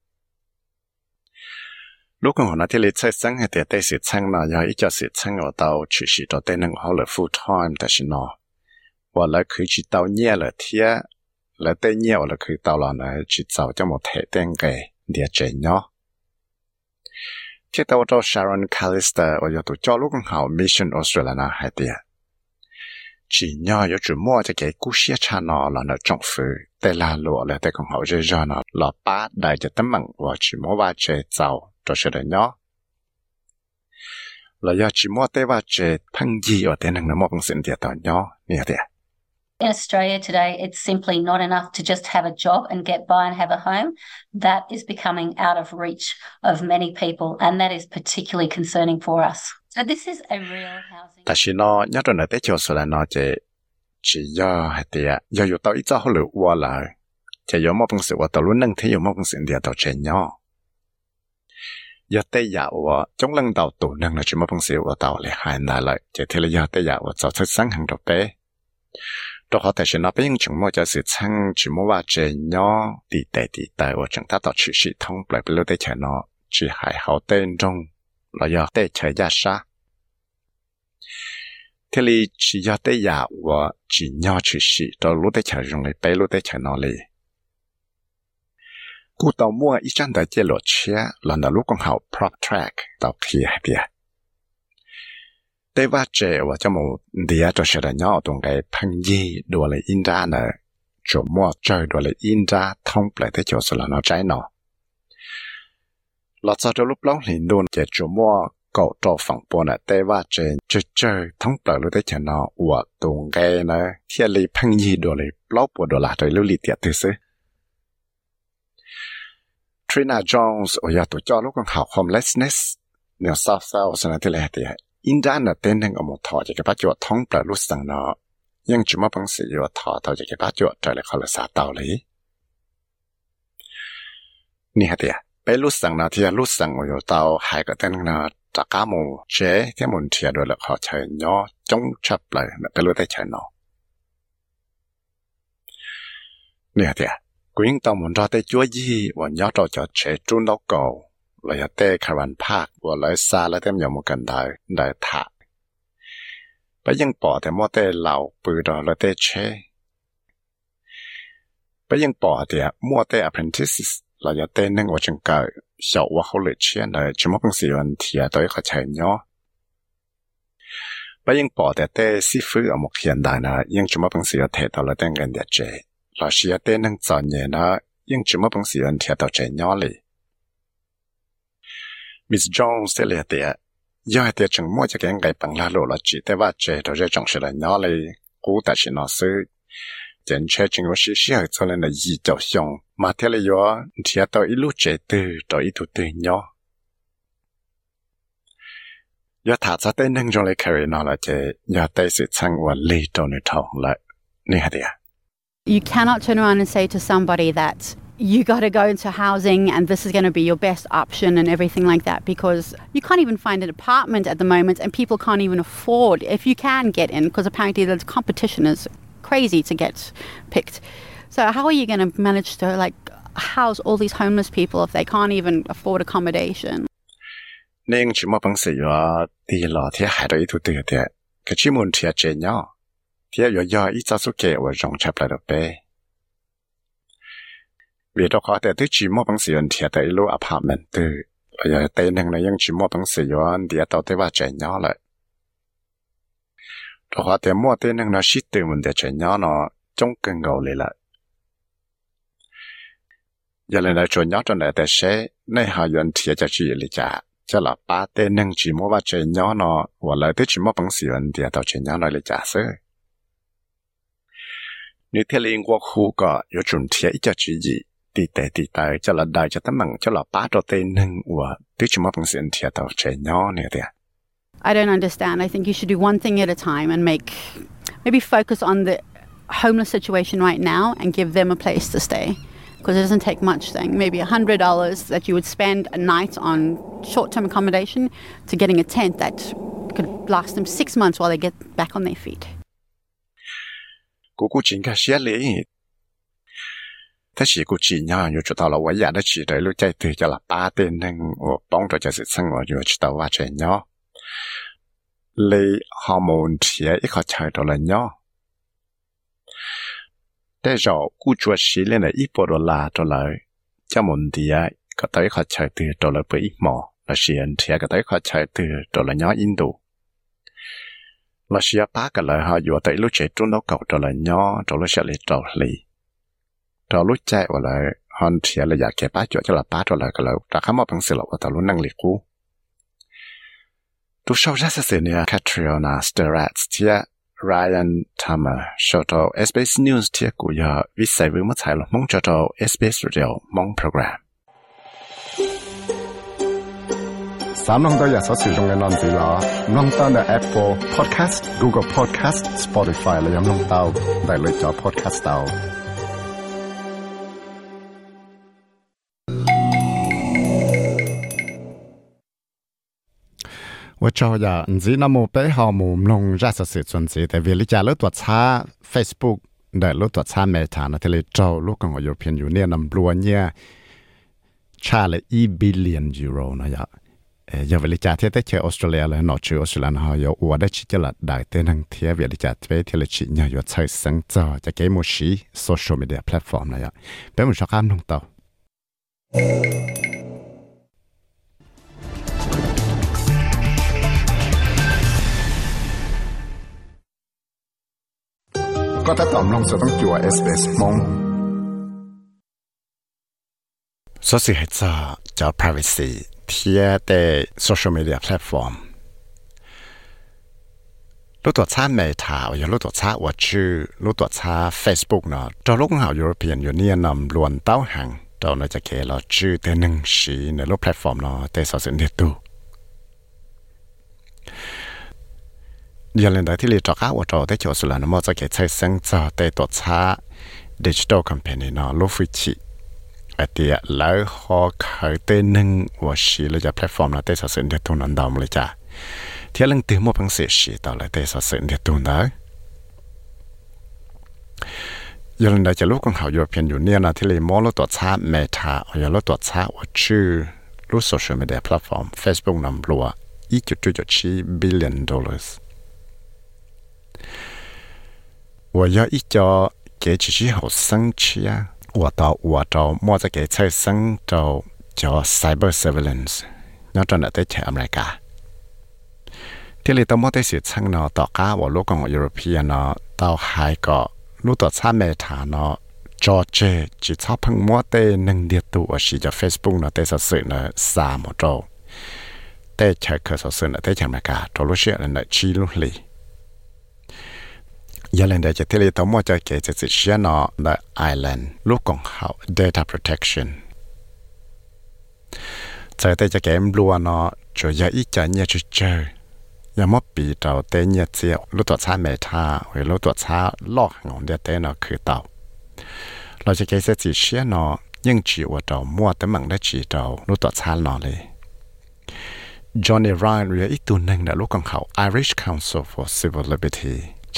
ลูกของเราที่เลี้ยงสังให้แต่ได้สิทธิ์สังนะยังอีกจะสิทธิ์สังเราเต่าชีวิตเราได้นั่งเขาเลย full time แต่สินอว่าแล้วคือชีเต่าเนี่ยเลยเที่ยแล้วได้เนี่ยว่าแล้วคือเต่าเราเนี่ยชีเต่าจะหมดเหตุเต็งเกยเดียเจนเนาะที่เต่าเจ้า Sharon Callister ว่าอยู่ตัวเจ้าลูกของเขา Mission Australia นะให้เดียจีเนี่ยอยู่จุดมั่วจะเกี่ยกู้เสียชาเนาะเราเนี่ยจงฝืนแต่ละหลัวแล้วแต่ของเขาเจอเนาะเราป้าได้จะตั้งมั่งว่าจีมั่วว่าเจเจ้า就是的喏，เราอยากชิมว่าแต่ว่าเจพังยีว่าแต่หนังน้ำมันสิ่งเดียวต่อเนาะเนี่ยเดีย In Australia today, it's simply not enough to just have a job and get by and have a home. That is becoming out of reach of many people, and that is particularly concerning for us. So this is a real housing. Ta shi no nya do na te cho so la no che chỉ do hay tiệt do yêu tao ít cho họ lựa qua lại chỉ do một phần sự của tao luôn nâng thấy một phần sự địa tao chơi nhỏ do tây dạo và trong lần đầu tụ nâng là chỉ một phần sự của tao lại hai nà lại chỉ thế là do tây dạo và tao thích sáng hàng đầu bé đó họ thấy chuyện nó bên chúng mua cho sự sang chỉ mua vào chơi nhỏ đi tệ đi tệ và chúng ta tạo chỉ sự thông lại bên lối tây chơi nó chỉ hai hậu tên trong là do tây chơi giá sa thế li chỉ do tây dạo và chỉ nhỏ chỉ sự đó lối tây chơi dùng lại bên lối tây chơi nó li cú tàu mua ít chân đại chế lộ xe lần đầu lúc con học prop track tàu kia bia tây va chế và cho một địa cho sự là nhỏ tụng cái phăng gì đùa lại in ra nè chỗ mua chơi đùa lại in ra thông lại tới chỗ sự là nó trái nó lọt sau đó lúc lâu liền đồn chế chỗ mua cậu trò phòng bộ nè tây va chế chơi chơi thông lại lúc tới chỗ nó và tụng cái nè thiên lý phăng gì đùa lại lâu bộ đùa lại rồi lưu lý tiệt thứ xứ Trina Jones 我要读教ลูกของเขา homelessness เนี่ย South Wales นะที่แหละที่อินดาเนี่ยเต้นหนึ่งอมทอจะเก็บปัจจุบันท้องปลาลุสังเนาะยังจุ่มบังสีอยู่ทอเขาจะเก็บปัจจุบันใจเลยเขาเลยสาเตาเลยนี่ฮะที่ไปลุสังเนาะที่ลุสังอยู่เตาหายก็เต้นเนาะจากก้ามูเจ๊ที่มุนเทียโดยเลยเขาใช้เนาะจงชับเลยไปลุได้ใช้เนาะนี่ฮะที่Quyến tàu muốn ra tới chúa gì và nhớ cho cho trẻ trốn đâu cầu là ya tới Caron Park và lại xa lại thêm nhiều một cần đại đại thả bây giờ bỏ thì mua tới lầu bự đó là tới trẻ bây giờ bỏ thì mua tới apprentices là ya tới nên ở trong cái小và hậu lệ trẻ này chỉ một công sự vấn thì tới họ chạy nhỏ bây giờ bỏ thì tới sư phụ ở một hiện đại này nhưng chỉ một công sự thể đó là tới gần địa trẻ là sĩ tế năng chọn nhẹ nó nhưng chỉ một bằng sĩ ẩn thiệt tạo trẻ nhỏ lì. Miss Jones sẽ lệ tiệt, do tiệt chừng mua cho cái ngày bằng la lộ là chỉ tế vắt trẻ tạo ra trong sự là nhỏ lì, cú tại sĩ nó sư, chân trẻ chừng có sĩ sĩ cho nên là gì cho xong, mà thế là do thiệt tạo ít lúc trẻ từ tạo ít tuổi từ nhỏ. Do thả ra tế năng trong lấy carry nó là trẻ, do tế sự sang và lì trong nơi thầu lại, nè hả tiệt. You cannot turn around and say to somebody that you got to go into housing and this is going to be your best option and everything like that because you can't even find an apartment at the moment and people can't even afford if you can get in because apparently the competition is crazy to get picked. So how are you going to manage to like house all these homeless people if they can't even afford accommodation? Nên chỉ một bằng sự là đi lò thì hại được ít tuổi thì cái chỉ muốn thiệt trẻ nhỏ. Thì ở do ít giáo dục kế và rong chấp lại được bé. Vì đó có thể tới chỉ một bằng sự thì tới lô apartment từ ở tây năng này ยัง chỉ một bằng sự thì tao tới vào trẻ nhỏ lại. Đó có thể mua tây năng nó shit từ mình để trẻ nhỏ nó trong cơn gầu lại lại. Giờ lên đây trẻ nhỏ trong này để sẽ này họ dùng thì cho chị lại trả cho là ba tây năng chỉ mua vào trẻ nhỏ nó và lại tới chỉ một bằng sự thì tao trẻ nhỏ nó lại trả sơ. Nếu thế liên qua khu có có chuẩn thiết cho chỉ gì đi tệ đi tệ cho là đại cho tấm bằng cho là ba trò tên nâng và từ chúng ta bằng sự thiết tạo trẻ nhỏ này thế. I don't understand. I think you should do one thing at a time and make maybe focus on the homeless situation right now and give them a place to stay because it doesn't take much thing. Maybe a hundred dollars that you would spend a night on short-term accommodation to getting a tent that could last them six months while they get back on their feet. Cô cô chính cái xe lý thế chỉ cô chỉ nhau như chúng ta là vậy giờ đó chỉ để lúc chạy từ cho là ba tên nên và bóng cho cho sự sinh hoạt như chúng ta va chạy nhau lấy hormone thì ít khó chạy đó là nhau thế rồi cô chúa sĩ lên là ít bộ đồ là đó là cho mình thì có tới khó chạy từ đó là bị ít mỏ là sĩ anh thì có tới khó chạy từ đó là nhau Ấn Độ là sĩ ba cái lời họ vừa tới lúc chạy trốn đâu cầu đó là nhau đó là sẽ lấy đó lì đó lúc chạy và lại họ thì là giải cái ba chỗ cho là ba đó là cái lời đã khám một bằng sự là tao luôn năng lực cũ tu sau ra sẽ nè Catriona Sturats thì Ryan Tamer ชด เอส บี เอส News เที่ยกูยาวิสัยวิมัติหลมงชด เอส บี เอส Radio มงโปรแกรมสามน้องตัวอยากสอดสื่อตรงในนอนสีหลอน้องตัวใน Apple Podcast Google Podcast Spotify และยังน้องเต้าได้เลยจอ Podcast เต้าว่าจออย่าจีนโมไปหอมูลงรัสสิจนจีแต่เวลิจาเลือตัวช้า Facebook ได้เลือตัวช้าเมตานะที่เลยจอลูกของยุโรเปียนยูเนี่ยนำบลัวเนี่ยชาเลยอีบิลเลียนยูโรนะอย่าเอออย่าเวลิจาที่ได้เจอออสเตรเลียเลยนอชื่อออสเตรเลียนะฮะอย่าอวดได้ชิจละได้เต้นังเทียเวลิจาที่ที่เลยชิเนี่ยอยู่ใช้สังจอจะเกมมุชีโซเชียลมีเดียแพลตฟอร์มนะอย่าเป็นมุชกามนงเตาก็ถ้าตอมลงจะต้องจั่ว เอส บี เอส มงสสิเหตุจะจะ privacy เทียแต่ social media platform รู้ตัวช้าเมตาอย่ารู้ตัวช้าว่าชื่อรู้ตัวช้า Facebook เนาะจะลูกหา European Union นำล้วนเต้าหังเราเนาะจะเกเราชื่อแต่หนึ่งสีในรูปแพลตฟอร์มเนาะแต่สอดเสียงเด็ดตู้ยันเลยได้ที่เราจะก้าวต่อได้จอสุดแล้วนะมันจะเกิดใช้เส้นจอแต่ตัวช้าดิจิทัลคอมพานีเนาะลูฟิชิไอเดียแล้วเขาเคยเต้นหนึ่งว่าชีเลยจะแพลตฟอร์มแล้วแต่สัดส่วนเดียวตัวนั้นดาวเลยจ้ะเที่ยงเรื่องตื่นมั่วพังเสียชีต่อเลยแต่สัดส่วนเดียวตัวนั้นยันเลยได้จะลูกของเขาอยู่เพียงอยู่เนี่ยนะที่เลยมองลูกตัวช้าเมตาอย่าลูกตัวช้าว่าชื่อลูกโซเชียลมีเดียแพลตฟอร์ม Facebook นำรัวอีกจุดจุดชี้ billion dollars我要一家给自己好生气啊！我到我到莫在给菜生到叫 cyber surveillance， 那真的在在อเมริกาที่เลยต้อง莫在是称呢，大家我如果我 European 呢，到海個如果參美塔呢，จอเจ只差碰莫在能力度我是叫 Facebook 呢，在實時呢三麼周，在ใช้可實時呢在อเมริกา，ตัวรู้เชื่อ呢ชิลุลี。ยันเลยได้จะที่เราต้องมั่วใจเกี่ยวกับสิ่งที่น่าในไอร์แลนด์ลูกของเขา data protection ใจแต่จะเก็บรัวน่ะจะอย่าอีใจเนี่ยจะเจออย่ามั่วปีเต่าเตเนี่ยเจียวรู้ตัวช้าเมตาหรือรู้ตัวช้าลอกของเดียเตน่ะคือเต่าเราจะเกี่ยวกับสิ่งที่น่ะยังจีว่าเต่ามั่วแต่มันได้จีเต่ารู้ตัวช้าน่ะเลย Johnny Ryan หรืออีกตัวหนึ่งในลูกของเขา Irish Council for Civil Liberty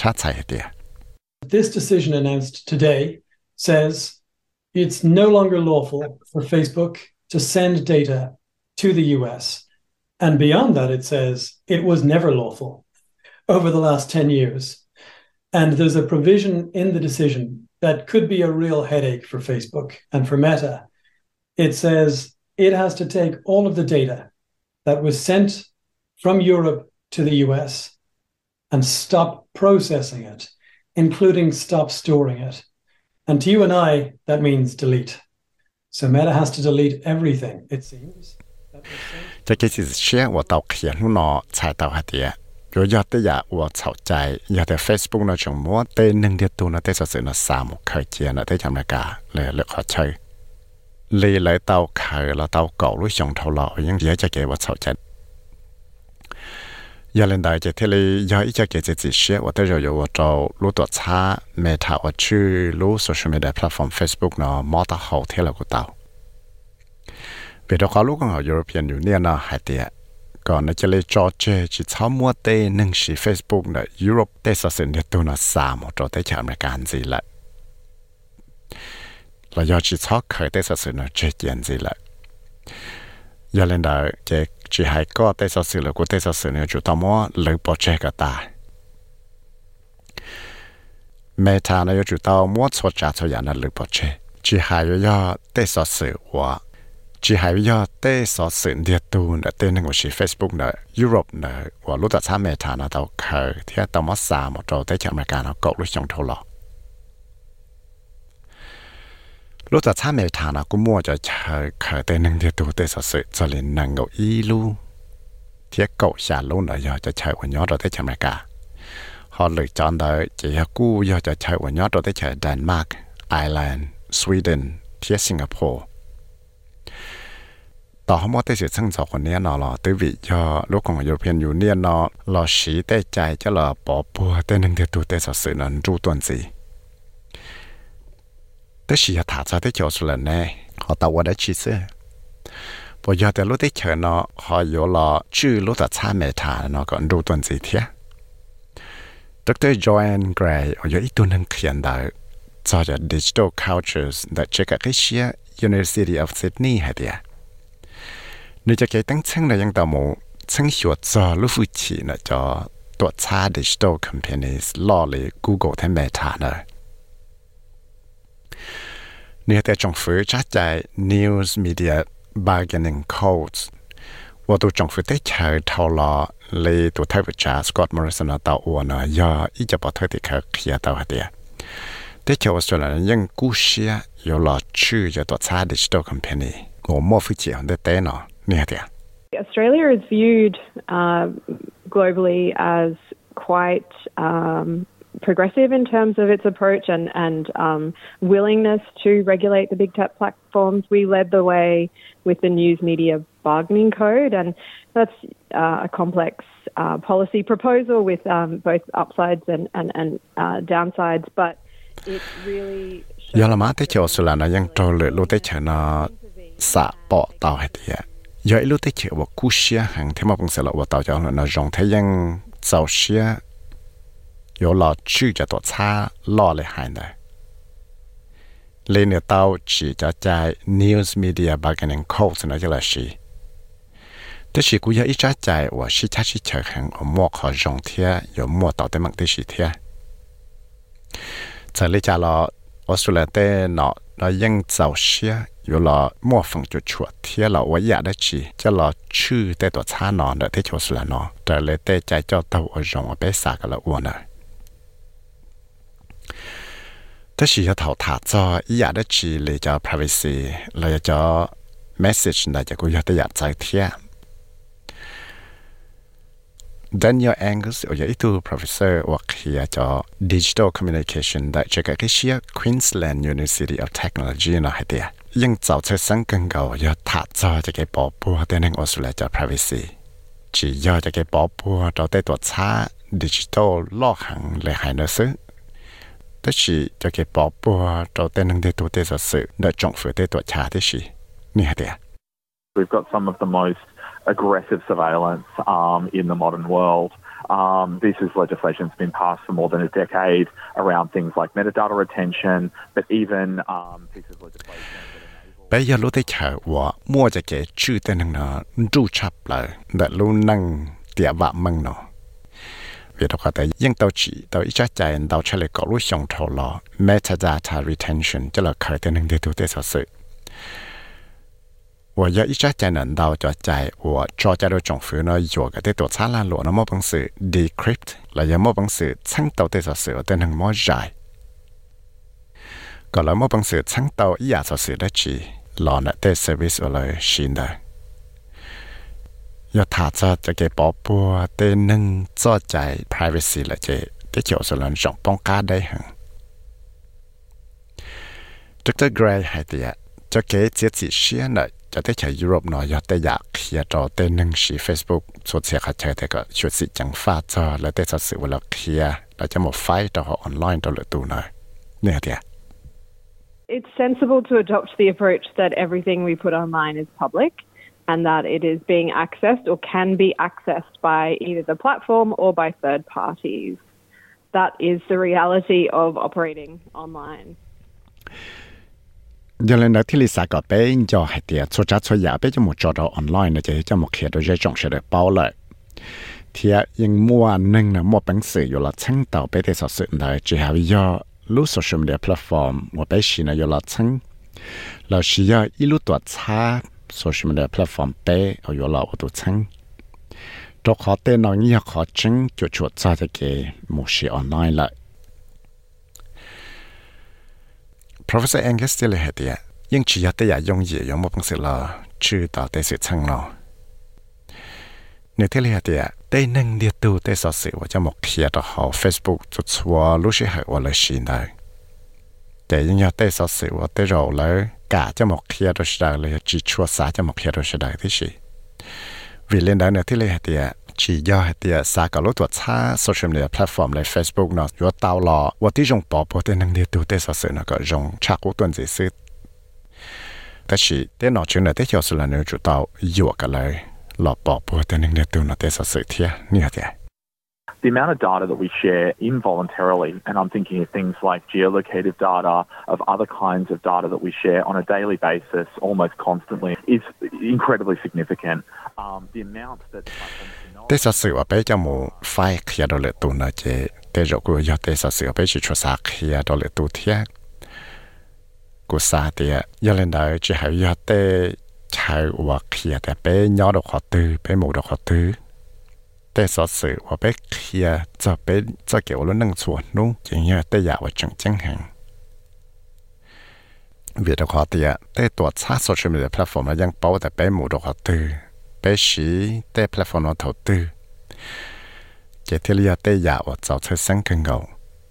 This decision announced today says it's no longer lawful for Facebook to send data to the U S. And beyond that, it says it was never lawful over the last ten years. And there's a provision in the decision that could be a real headache for Facebook and for Meta. It says it has to take all of the data that was sent from Europe to the U S and stop processing it, including stop storing it. And to you and I, that means delete. So Meta has to delete everything, it seems. จะคิดสิเชื่อว่าเต่าเขียนหุ่นนอใช้เต่าหัดเดียก็ยอดแต่อยากว่าเข้าใจอยากแต่ Facebook นะจงมัวเต้นหนึ่งเดียวตัวนะเต้สื่อนะสามเคยเจียนะเต้อเมริกาเลยเลือกขอใช้เลยเลยเต่าเคยแล้วเต่าเก่ารู้ชงเท่าเรายังเดียวจะเก็บว่าเข้าใจยันเลยได้จะที่เลยยาอีจะเกิดจิตเชื่อว่าแต่เราอยู่ว่าเรารู้ตัวช้าเมตาว่าชื่อรู้โซเชียลมีเดียแพลตฟอร์ม Facebook เนาะมอตาเขาที่เราก็เต่าเวลาเขาลูกของเรา European Union นะหายเดียก่อนจะเลยจอเจจิตเช้ามัวเต้หนึ่งสี Facebook เนาะยุโรปเต้สัสินเดียตัวน่ะสามเราเต้จากอเมริกันสิละเราอยากจิตเช้าเคยเต้สัสินเนาะเจเจียนสิละยันเลยได้จะchỉ hay có tại sao sự là của tại sao sự này chúng ta muốn lấy bỏ chạy cả ta Meta này chúng ta muốn cho trả cho nhà nó lấy bỏ chạy chỉ hay do tại sao sự và chỉ hay do tại sao sự địa tu là tên của chị Facebook là Europe là và lúc đó tham Meta nó tao khởi thì tao mất xa một trâu tại chẳng America nó cậu lúc trong thâu lọ lúc đó tham Meta nó cũng mua cho khởi khởi tên năng địa tu tại sao sự cho nên năng ngẫu y lu thì cậu xả luôn là do cho chơi của nhỏ rồi tới America họ lựa chọn đời chỉ là cú do cho chơi của nhóm rồi tới chơi Denmark, Ireland, Sweden, phía Singapore. Tao không có tới sự sinh sống của nó nó là tới vì cho lúc còn European Union nó là sĩ tới chạy cho là bỏ bùa tới nâng tới tụ tới sự sự nó ru tuần gì. Tới sĩ thả ra tới chỗ sự lần này họ tao qua đã chỉ xưa. Bây giờ tới lúc tới chơi nó họ có là chữ lúc ta cha mẹ thả nó còn ru tuần gì thế. Doctor Joanne Gray ở dưới tuần nâng khiển đạo cho cho Digital Cultures tại chế cả cái xia University of Sydney hay đấy. Nếu cho cái tăng chân là những tàu mũ chân hiệu cho lúc phụ chỉ là cho tổ cha digital companies lo lì Google thêm Meta nữa. Nếu tại trong phủ chắc chạy News Media Bargaining Codes, và tụi trong phủ tới chơi thâu lo lì tụi thay vật trả Scott Morrison ở tàu uổng nữa do ý cho bỏ thôi thì khởi kia tàu hạt địa. Tới chơi Australia là những cú xia yếu lo chữ cho tổ cha digital company, ngủ mua phụ chỉ hơn tới tế nó. Australia is viewed uh, globally as quite um, progressive in terms of its approach and, and um, willingness to regulate the big tech platforms. We led the way with the News Media Bargaining Code, and that's uh, a complex uh, policy proposal with um, both upsides and, and, and uh, downsides, but it really... Do là má tới chỗ sự là nóยังtrò lựa lưu tới chỗ nó xả bỏ tàu hay thế. Do ý lúc tới chỗ của cú xia hàng thế mà bằng sự là của tàu cho nó rộng thế nhưng giàu xia có là chữ cho tổ cha lo lại hành này. Lên ở tàu chỉ cho chạy News Media Bargaining Code nó cho là gì. Thế chỉ cũng có ít trái chạy và sĩ chắc sĩ chờ hàng ở mua khó rộng thế có mua tàu tới mạng tới gì thế. Giờ lấy trả là Australia tế nó nóยังgiàu xia有了模仿就出贴了我也的起叫了去在多差呢的这就是了呢这里在在叫到我让我被杀个了我呢这是要头塔做也的起来叫 privacy 来叫 message 呢就个要的也在贴Daniel Angus 有一度 professor 我去叫 digital communication 在这个个是 Queensland University of Technology 呢还的ยัง早出生更高要塔做这个保护的那个是来叫 privacy 只要这个保护到在多差 digital 落行来还那是但是这个保护到在那个多的是那政府的多差的是你还的 We've got some of the most aggressive surveillance um, in the modern world. Um, this is legislation that's been passed for more than a decade around things like metadata retention, but even um, pieces of legislation. Bây giờ lúc tới chờ và mua cho cái chữ tên nó ru chập lại để luôn năng tiệm vạ măng nó. Vì đó có thể những tàu chỉ tàu ít chắc chạy tàu chơi lại có lúc xong thầu lo metadata retention cho là khởi tên để thu tế sở sự. 我要一直在能到就在我做在的政府呢，有个的多差啦，罗那么本事 decrypt， 来有么本事撑到的就是我的能么在，个来么本事撑到一下就是的起，罗那的 service 我来新的，要他做这个保护的能做在 privacy 了这，的就是能上帮家的很。Doctor Gray 还的，这个这几些呢。 cho tới chạy Europe nó do tới giặc kia cho tới nâng sĩ Facebook số xe khá chơi thì có chút sự chẳng pha cho là tới sự là kia là cho một file cho họ online cho lựa tù này nè thì It's sensible to adopt the approach that everything we put online is public and that it is being accessed or can be accessed by either the platform or by third parties. That is the reality of operating online. Giờ lên đó thì lý xã có bé cho hai tiệt số chất số giá bé cho một trò đó online này chỉ cho một khi đó dễ chọn sẽ được bao lại thì những mua nâng là mua bằng sự rồi là chân tàu bé thì sự này chỉ hay do lúc social media platform một bé xí này rồi là chân là chỉ do ít lúc tuổi xa social media platform bé ở rồi là tuổi chân cho họ tên nó như họ chân cho chuột ra cái một sự online lại Professor Angus 这里係啲，因主要啲人用嘢用冇本事啦，知道啲事情咯。 nếu thế là thì đây nâng địa tu đây sở sự và cho một kia đó họ Facebook cho xóa lúc sẽ học và lời xin này để những nhà đây sở sự và đây rồi là cả cho một kia đó sẽ là chỉ chua xả cho một kia đó sẽ là thế gì vì lên đó nếu thế là thì chỉ do thì xả cả lúc tuột xa social media platform là Facebook nó vừa tao lò và tí dùng bỏ bỏ đây nâng địa tu đây sở sự nó có dùng chắc của tuần gì sựแต่สิเต้นอจึงเนี่ยเต้เขียวสุดละเนื้อจุดเตาอยู่กันเลยหลอกบอกพวกเต้นเนี่ยตัวน่ะเต้สสื่อเทียนี่แหละ The amount of data that we share involuntarily, and I'm thinking of things like geolocative data, of other kinds of data that we share on a daily basis, almost constantly, is incredibly significant. Um, the amount that เต้สื่อว่าไปจะมูไฟเขียดเลยตัวน่ะเจเต้จะกูอยากเต้สื่อไปชิชัวสาเขียดเลยตัวเทียกูซาเตียยันเลนได้จะให้ยาเตใช้ว่าเขียแต่ไปย่อดอกขอตื้อไปหมูดอกขอตื้อแต่สอสื่อว่าไปเขียจะไปจะเกี่ยวกับนั่งส่วนนู้นจริงๆแต่อยากว่าจังจังหังเวียดขอเตียแต่ตัวชาโซเชียลมีเดียแพลตฟอร์มยังเป้าแต่ไปหมูดอกขอตื้อไปสีแต่แพลตฟอร์มเราถอดตื้อเจที่เรียแต่อยากว่าจะใช้สังเกตเอา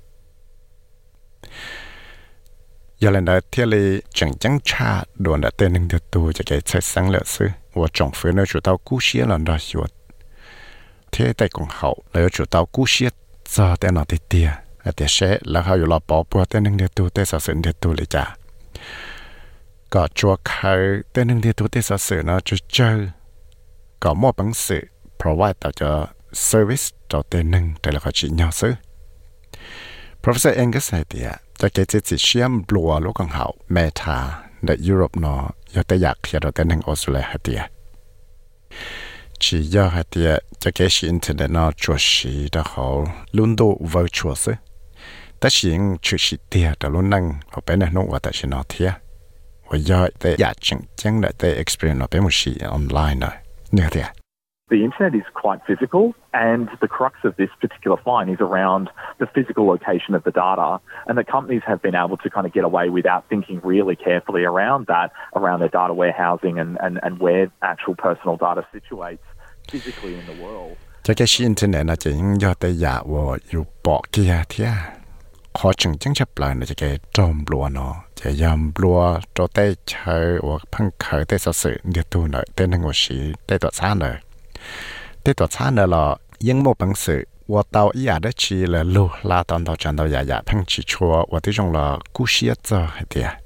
giờ lần đầu tiên là chẳng chẳng cha đồn đã tên được tu cho cái chơi sáng lợi sư và trong phía nơi chủ tàu cú xía lần đó chuột thế tại cũng hậu là chủ tàu cú xía giờ tên nó tiệt tiệt là tiệt sẽ là họ là bỏ bùa tên được tu tên sở sự được tu lại trả có chùa khai tên được tu tên sở sự nó chơi chơi có một bằng sự provide tạo cho service cho tên nâng tại là họ chỉ nhau sư Professor Angus này thìจะเกิดจิตเชื่อมบลัวลูกของเขาเมทาในยุโรปเนาะอยากแต่อยากเขียนแต่หนึ่งออสเตรเลียเดียchỉ do hạt địaจะเกิดอินเทอร์เน็ตเนาะชัวชีแต่เขาลุ้นดู virtual ซึแต่สิ่งชุดสิเดียแต่ลุ้นนั่งเขาเป็นนั่งว่าแต่ชินอเทียว่าอยากแต่อยากจังจังแต่ experience เราเป็นมือชีออนไลน์หน่อยเนี่ยเดีย The internet is quite physical, and the crux of this particular fine is around the physical location of the data, and the companies have been able to kind of get away without thinking really carefully around that, around their data warehousing and, and, and where actual personal data situates physically in the world. จะแค่ชี้อินเทอร์เน็ตนะจะยังยอดแต่อยากว่าอยู่ปอกเกียร์เทียขอจึงจังจะปลายนะจะแค่จอมบลัวเนาะจะยำบลัวโจเต้เชยว่าพังเคยเต้สื่อเดียตัวหน่อยเต้นหัวชีเต้ตัวช้าหน่อยแต่ตัวช้าเนี่ยเรายังโม่ปังสือว่าเตาอีอาได้ชีเลยลูลาตอนเราจันเราอยากๆพังชีชัวว่าที่จงเรากู้เสียเจอให้เดีย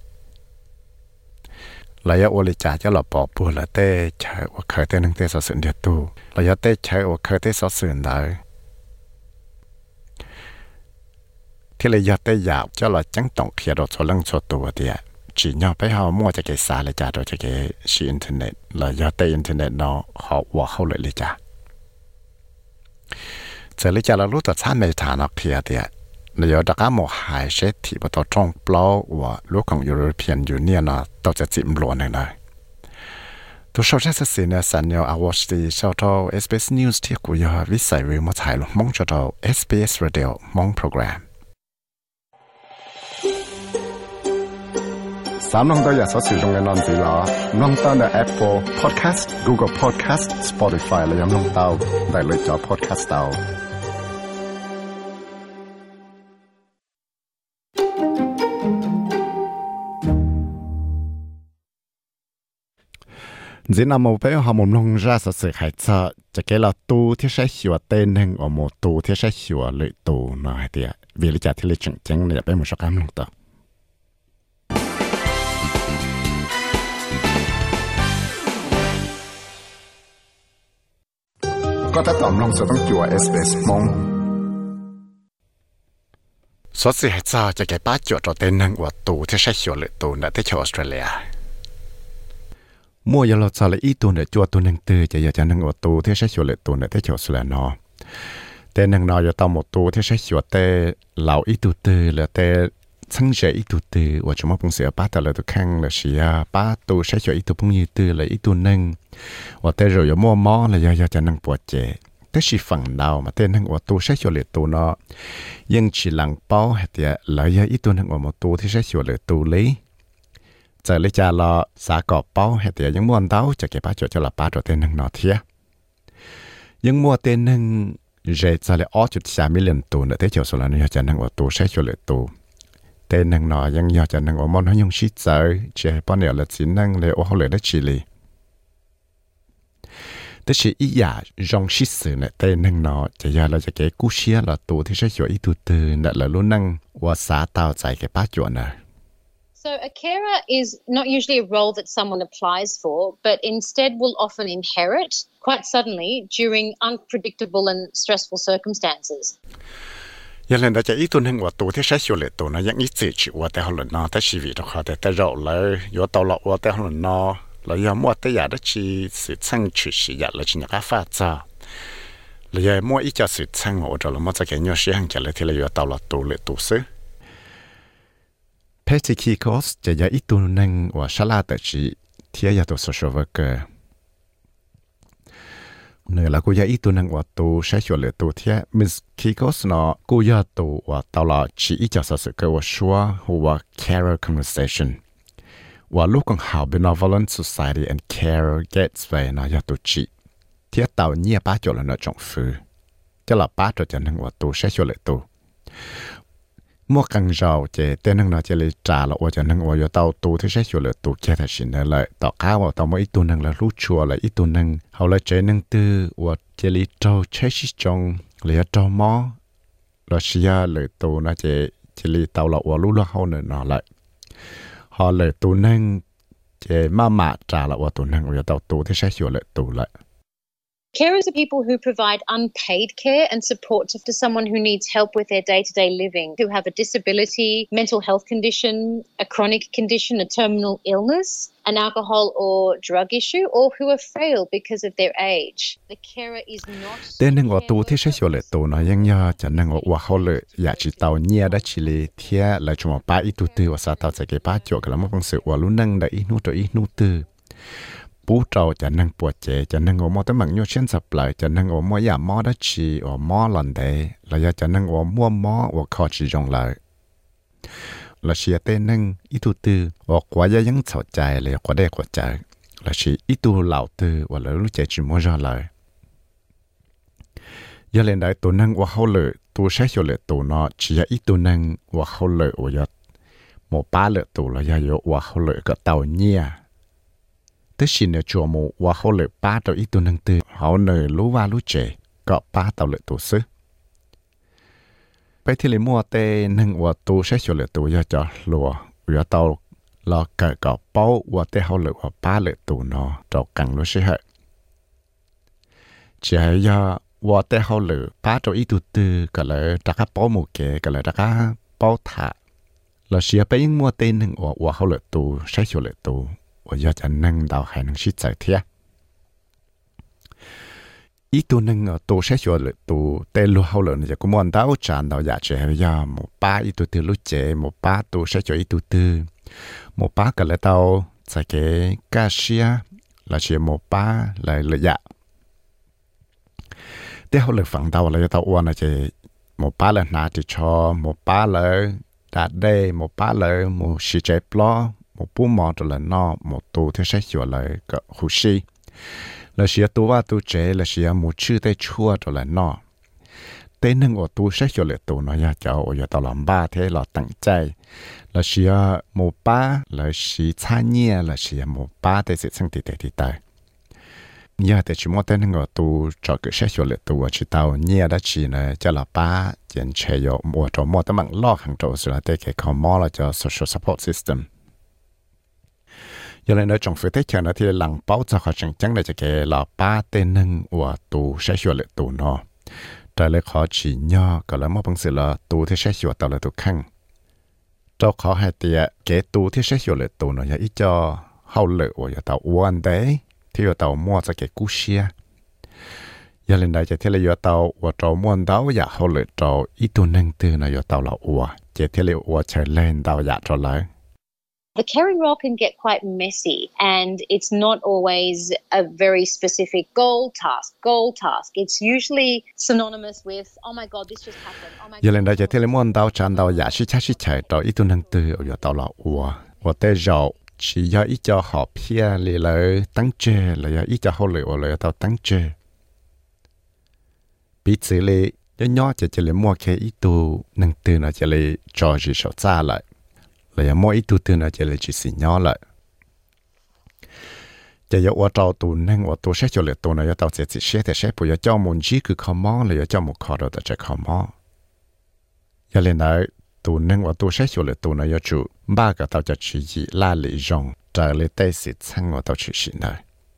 เราอยากโอลิจ่าจะเราปอบปัวแล้วเต้ใช้ว่าเคยเต้นึงเต้สสื่อเดียตัวเราอยากเต้ใช้ว่าเคยเต้สสื่อได้ที่เราอยากเต้อยากจะเราจังต้องเขียนเราโซลังโซตัวเดียchỉ nhau phải họ mua cho cái xa lại trả rồi cho cái sự internet là do tay internet nó họ hoặc hậu lại lại trả giờ lại trả là lúc đó sáng mấy tháng nó kia thì là do đặc một hai sẽ thì bắt đầu trong blow và lúcของ European Union nó tạo ra chìm luôn này này tôi sau sẽ xin là sản nhau I watch the sau đó ét bê ét News thì của yo viết sai về một thái luôn mong cho đó ét bê ét Radio mong program Sám nông tôi sẽ sử dụng cái nón gì là nông tao là Apple Podcast, Google Podcast, Spotify là nông tao đại lựa chọn podcast tao. Chỉ nằm một bên họ muốn nông ra sự sự hay sợ, chỉ cái là tu thì sẽ hiểu tên hình ở một tu thì sẽ hiểu lựa tu nó hay tiệt, vì lý giải thì lý chỉnh chỉnh là bên một số cam nông tao. Có thể tóm lòng sựต้องจั่ว ét bê ét มองสดสิให้จ้าจะแก่ป้าจั่วตัวเต้นหนึ่งว่าตูที่ใช้หัวหรือตูน่ะที่ชาวออสเตรเลียมั่วยาเราจะเลยอีตูเนี่ยจั่วตัวหนึ่งตือจะอยากจะหนึ่งว่าตูที่ใช้หัวหรือตูน่ะที่ชาวออสเตรเลียเนาะเต้นหนึ่งเนาะจะต้องหมดตูที่ใช้หัวเต้เหล่าอีตูตือหรือเต้ซึ่งใช้อีตูตือว่าจะมาปุ่งเสียป้าแต่ละตัวแข้งเลยเสียป้าตูใช้หัวอีตูปุ่งยืตือเลยอีตูหนึ่งว่าเต้เราอย่ามั่วม้อเลยอยากจะนั่งปวดเจแต่สิฝั่งดาวมาเต้นทั้งว่าตัวใช้หัวเหลือตัวเนาะยังchỉหลังเป้าเหตุเลยยังอีตัวทั้งว่าตัวที่ใช้หัวเหลือตัวเลยจะเลยจะรอสากอบเป้าเหตุยังม้วนเต้าจะเก็บป้าจดจะหลับป้าตัวเต้นทั้งนอเทีย nhưng mua tên nâng dễ cho lại ở chút xa million tù nữa thế chiều số là nó cho năng ở tù sẽ cho lại tù tên nâng nó nhưng nhờ cho năng ở món nó dùng shit giờ chỉ bao nhiêu là chỉ năng để ở hậu lại đó chỉ li thế chỉ ý giả dùng shit sự này tên nâng nó chỉ giờ là cái cú xia là tù thì sẽ cho ý tù từ nè là luôn năng và xã tạo tại cái bát chuẩn này. So a carer is not usually a role that someone applies for, but instead will often inherit quite suddenly during unpredictable and stressful circumstances. Giờ lên đó chỉ ít tuần hơn của tù thì sẽ xử lý tù nó những ít gì chịu của tại họ lần nó tại chỉ vì đó họ tại tại rậu lại, giờ tàu lọ của tại họ lần nó là giờ mua tại giờ đó chỉ sự sang chữ sử giờ là chỉ những cái phát ra, là giờ mua ít cho sự sang ngộ rồi là mua cho cái nhau sĩ hàng trả lại thì là giờ tàu lọ tù lệ tù xứ. Petty key cost chỉ giờ ít tuần năng và sát la tại chỉ thì giờ tụ social worker. Nơi là cô giờ ít tuần năng và tụ sẽ xử lý tụ thì Miss key cost nó cô giờ tụ và tao là chỉ ít cho sự cơ và xóa hoặc carer conversation. Và lúc còn học benevolent society and care gets về nó giờ tụ chỉ thì tao nhia ba chỗ là nó trọng phứ. Cho là ba chỗ cho năng và tụ sẽ xử lý tụ. Mua càng giàu chế tên năng nó chế lấy trả là ô cho năng ô cho tao tu thì sẽ chịu được tu kia thật xin lại tao cao vào tao mới ít tu năng là lúc chùa là ít tu năng hậu lại chế năng tư ô chế lấy trâu chế xí trong lấy trâu mó là xia lời tu nó chế chế lấy tao là ô lúc lúc hậu nữa nó lại họ lời tu năng chế mà mà trả là ô tu năng ô cho tao tu thì sẽ chịu được tu lại. Carers are people who provide unpaid care and support to someone who needs help with their day-to-day living, who have a disability, mental health condition, a chronic condition, a terminal illness, an alcohol or drug issue, or who are frail because of their age. The carer is not... Tên năng ở tù thì sẽ hiểu lệ tù nó nhưng nhờ chẳng năng ở hoa hậu lệ dạ chỉ tàu nhia đã chỉ lệ thia là chúng ba ít tu tư và sao tàu sẽ cái ba chỗ cái là một bằng sự hoa luôn năng đã ít nút rồi ít nút tư. Bố trâu cho năng bùa chế cho năng ở mò tới bằng nhau xuyên sập lại cho năng ở mò giả mò đó chỉ ở mò lần đấy là do cho năng ở mua mò ở kho chỉ dùng lại là xia tên năng ít tu tư ở quá giá những sầu trái là quá đẹp quá trái là xia ít tu lão tư và là lúc chạy chỉ mua ra lại giờ lên đấy tu năng ở hậu lệ tu sẽ hiểu lệ tu nó chỉ là ít tu năng ở hậu lệ ở giờ một ba lệ tu là do ở hậu lệ cái tàu nhia tất nhiên là chùa mù và họ lợi ba tàu ít tu năng tư họ nơi lú va lú trẻ có ba tàu lợi tu sư bây thì lấy mua tê nâng và tu sẽ cho lợi tu cho cho lùa và tàu là cả có bao và tê họ lợi và ba lợi tu nó trâu cẳng lú sẽ hệ chỉ hay do và tê họ lợi ba tàu ít tu tư cả lợi trả các bao mù kề cả lợi trả các bao thả là chỉ bây mua tê nâng và họ lợi tu sẽ cho lợi tu và do cho năng đào hải năng shit giải thiệt ý tu năng ở tu sẽ cho lợi tu tên lu hậu lợi này cũng muốn đào tràn đào giả trẻ bây giờ một ba ý tu tư lúc trẻ một ba tu sẽ cho ý tu tư một ba cái là tao sẽ cái cá xia là chỉ một ba là lợi giả thế hậu lợi phẳng đào là tao uốn là chỉ một ba là nã chỉ cho một ba là đạt đây một ba là một sĩ trẻ plo một bố mò rồi là nó một tu thế sẽ chữa lại cái hồ sĩ là xia tu và tu chế là xia một chữ tây chua rồi là nó tên nâng ở tu sẽ chữa lại tu nó ya cháu ở tao làm ba thế là tặng trái là xia một ba là xia cha nhia là xia một ba thế sẽ sang tít tít tít ya thế chỉ một tên nâng ở tu cho cái sẽ chữa lại tu chỉ tao nhia đã chỉ là cho là ba chuyện chơi yo một trong một tấm bằng lo hàng trâu rồi là thế cái common là cho social support system giờ này nói trong phía tây chợ nó thì lăng bao cho họ chẳng chẳng là cho cái là ba tên nâng và tù sẽ sửa lại tù nó trái lại họ chỉ nhỏ còn là một bằng sự là tù thì sẽ sửa tàu là tù khăn cho họ hay tiệt cái tù thì sẽ sửa lại tù nó giờ ít cho hậu lệ và tàu uốn đấy thì tàu mua cho cái cú xia giờ lên đây chỉ thì là giờ tàu và tàu muôn đáo và hậu lệ tàu ít tù nâng từ nó giờ tàu là uốn chỉ thì là uốn chạy lên tàu giả trở lại. The caring role can get quite messy, and it's not always a very specific goal task. Goal task. It's usually synonymous with, oh my God, this just happened. Oh my God. Giờ lên đây chỉ thấy muốn đào tràn đào giả sĩ chắc sĩ chạy đào ít tu năng từ ở giờ tàu là ủa, và tới giờ chỉ do ít cho họ phía lì lợi tăng chế là do ít cho họ lựa lựa tàu tăng chế. bị chỉ lệ nhỏ nhỏ chỉ chỉ lệ mua cái ít tu nâng từ nó chỉ lệ cho gì số xa lại là mua ít tu từ nó chỉ lệ chỉ xì nhỏ lại chỉ có ở trâu tu nâng ở tu sẽ cho lệ tu nó có tao sẽ chỉ sẽ thì sẽ bây giờ cho một chỉ cứ khó mò là cho một khó đóจะkhó mò giờ lên đấy tu nâng ở tu sẽ cho lệ tu nó có chủ ba cái taoจะchỉ gì là lệ rong trở lại tây sĩ sang ở tao chỉ xin đấy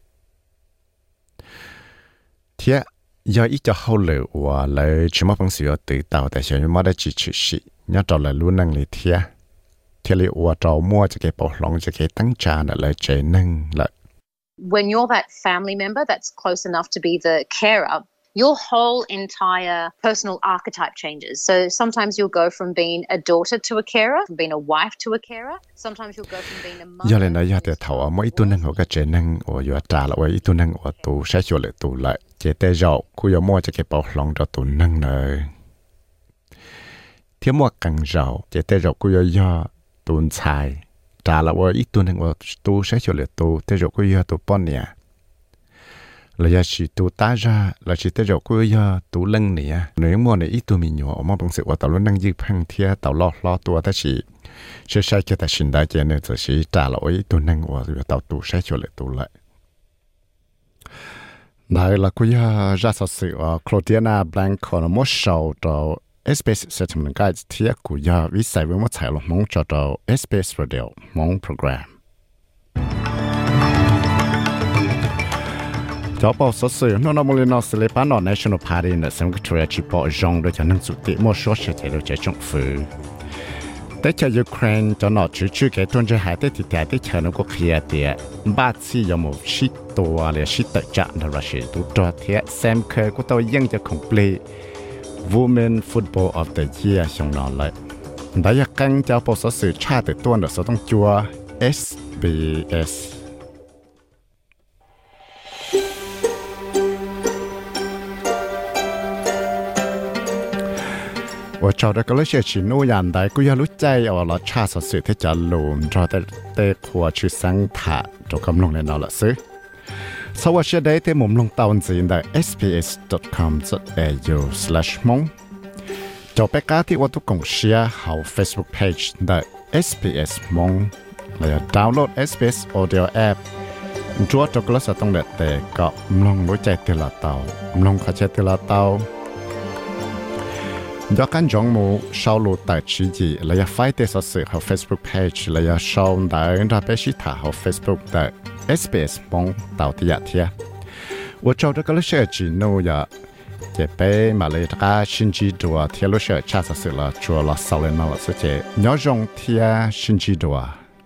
thế giờ ít cho hậu lệ và lại chỉ mất bằng sự tự tạo tại sao mà đã chỉ chỉ sĩ nhớ trở lại luôn năng lực thế thế liệu và trâu mua cho cái bảo lòng cho cái tăng trả lại chế nâng lại. When you're that family member that's close enough to be the carer, your whole entire personal archetype changes. So sometimes you'll go from being a daughter to a carer, from being a wife to a carer. Sometimes you'll go from being a mother. Giờ lên đây giờ thì thầu mỗi tuần năng cái chế năng và giờ trả lại mỗi tuần năng và tu sẽ cho lại tu lại chế tê rau, cứ giờ mua cho cái bảo lòng cho tu năng này. Thiếu mua càng rau chế tê rau cứ giờ giờ tuần xài trả lại mỗi tuần năng và tu sẽ cho lại tu tê rau cứ giờ tu bón nè. Là giờ chỉ tu ta ra là chỉ tới rồi cuối giờ tu lưng nè nếu mà này ít tu mình nhỏ mà bằng sựว่าtàu năng dư phăng thia tàu lo lo tu ta chỉ sẽ sai cho ta xin đại cho nên chỉ trả lại tu năng và tàu tu sẽ cho lại tu lại đây là cuối giờ ra sự sự Claudiana Blanco nó mất sầu cho ét bê ét Settlement Guide thia cuối giờ viết sai với mất sai lọc mong cho cho ét bê ét Radio mong program cho bảo số sự nó nằm lên nó sẽ lấy bán nó National Party là xem cái chuyện chỉ bỏ rong để cho năng suy nghĩ mua số sẽ thay đổi trái trong phủ. Để cho Ukraine cho nó chịu chịu cái tuần trước hai tới thì tại để cho nó có kia thì ba次有冇shitตัวเลย shit 特價那là是都昨天 Sam Kerr ก็到贏咗 complete Women Football of the Year 上來了。但係更加保守是差得多的，所以做 S B S。我找到个那些去诺阳的，กู要รู้ใจเอาละชาสสุดที่จะลมรอแต่แต่ขัวชื่อสังถะจะกำลังในนอละซื้อสวัสดีได้ที่มุมลงตาวจีนได้ เอส พี เอส ดอท คอม ดอท เอ ยู สแลช มงจะไปการที่วัตถุกงเชียร์เขา Facebook Page ได้ เอส พี เอส มงแล้วดาวน์โหลด เอส พี เอส Audio App จัวจะก็จะต้องเด็ดแต่ก็ลงรู้ใจทีละเตาลงเข้าใจทีละเตายอกันจงมูชาวลูตัดชีจีเลยไฟเตสสื่อเขา Facebook Page เลยชาวได้รับไปชิตาเขา Facebook ได้ เอส บี เอส มองเต่าที่ยาเทียว่าเจ้าได้ก็เลยเชื่อจีโน่ยาเจ็บไปมาเลยถ้าชินจีดัวเทียรู้เชื่อชาติสื่อละชัวละสาวเลยนั่นละสุดเจย้อนจงเทียชินจีดัว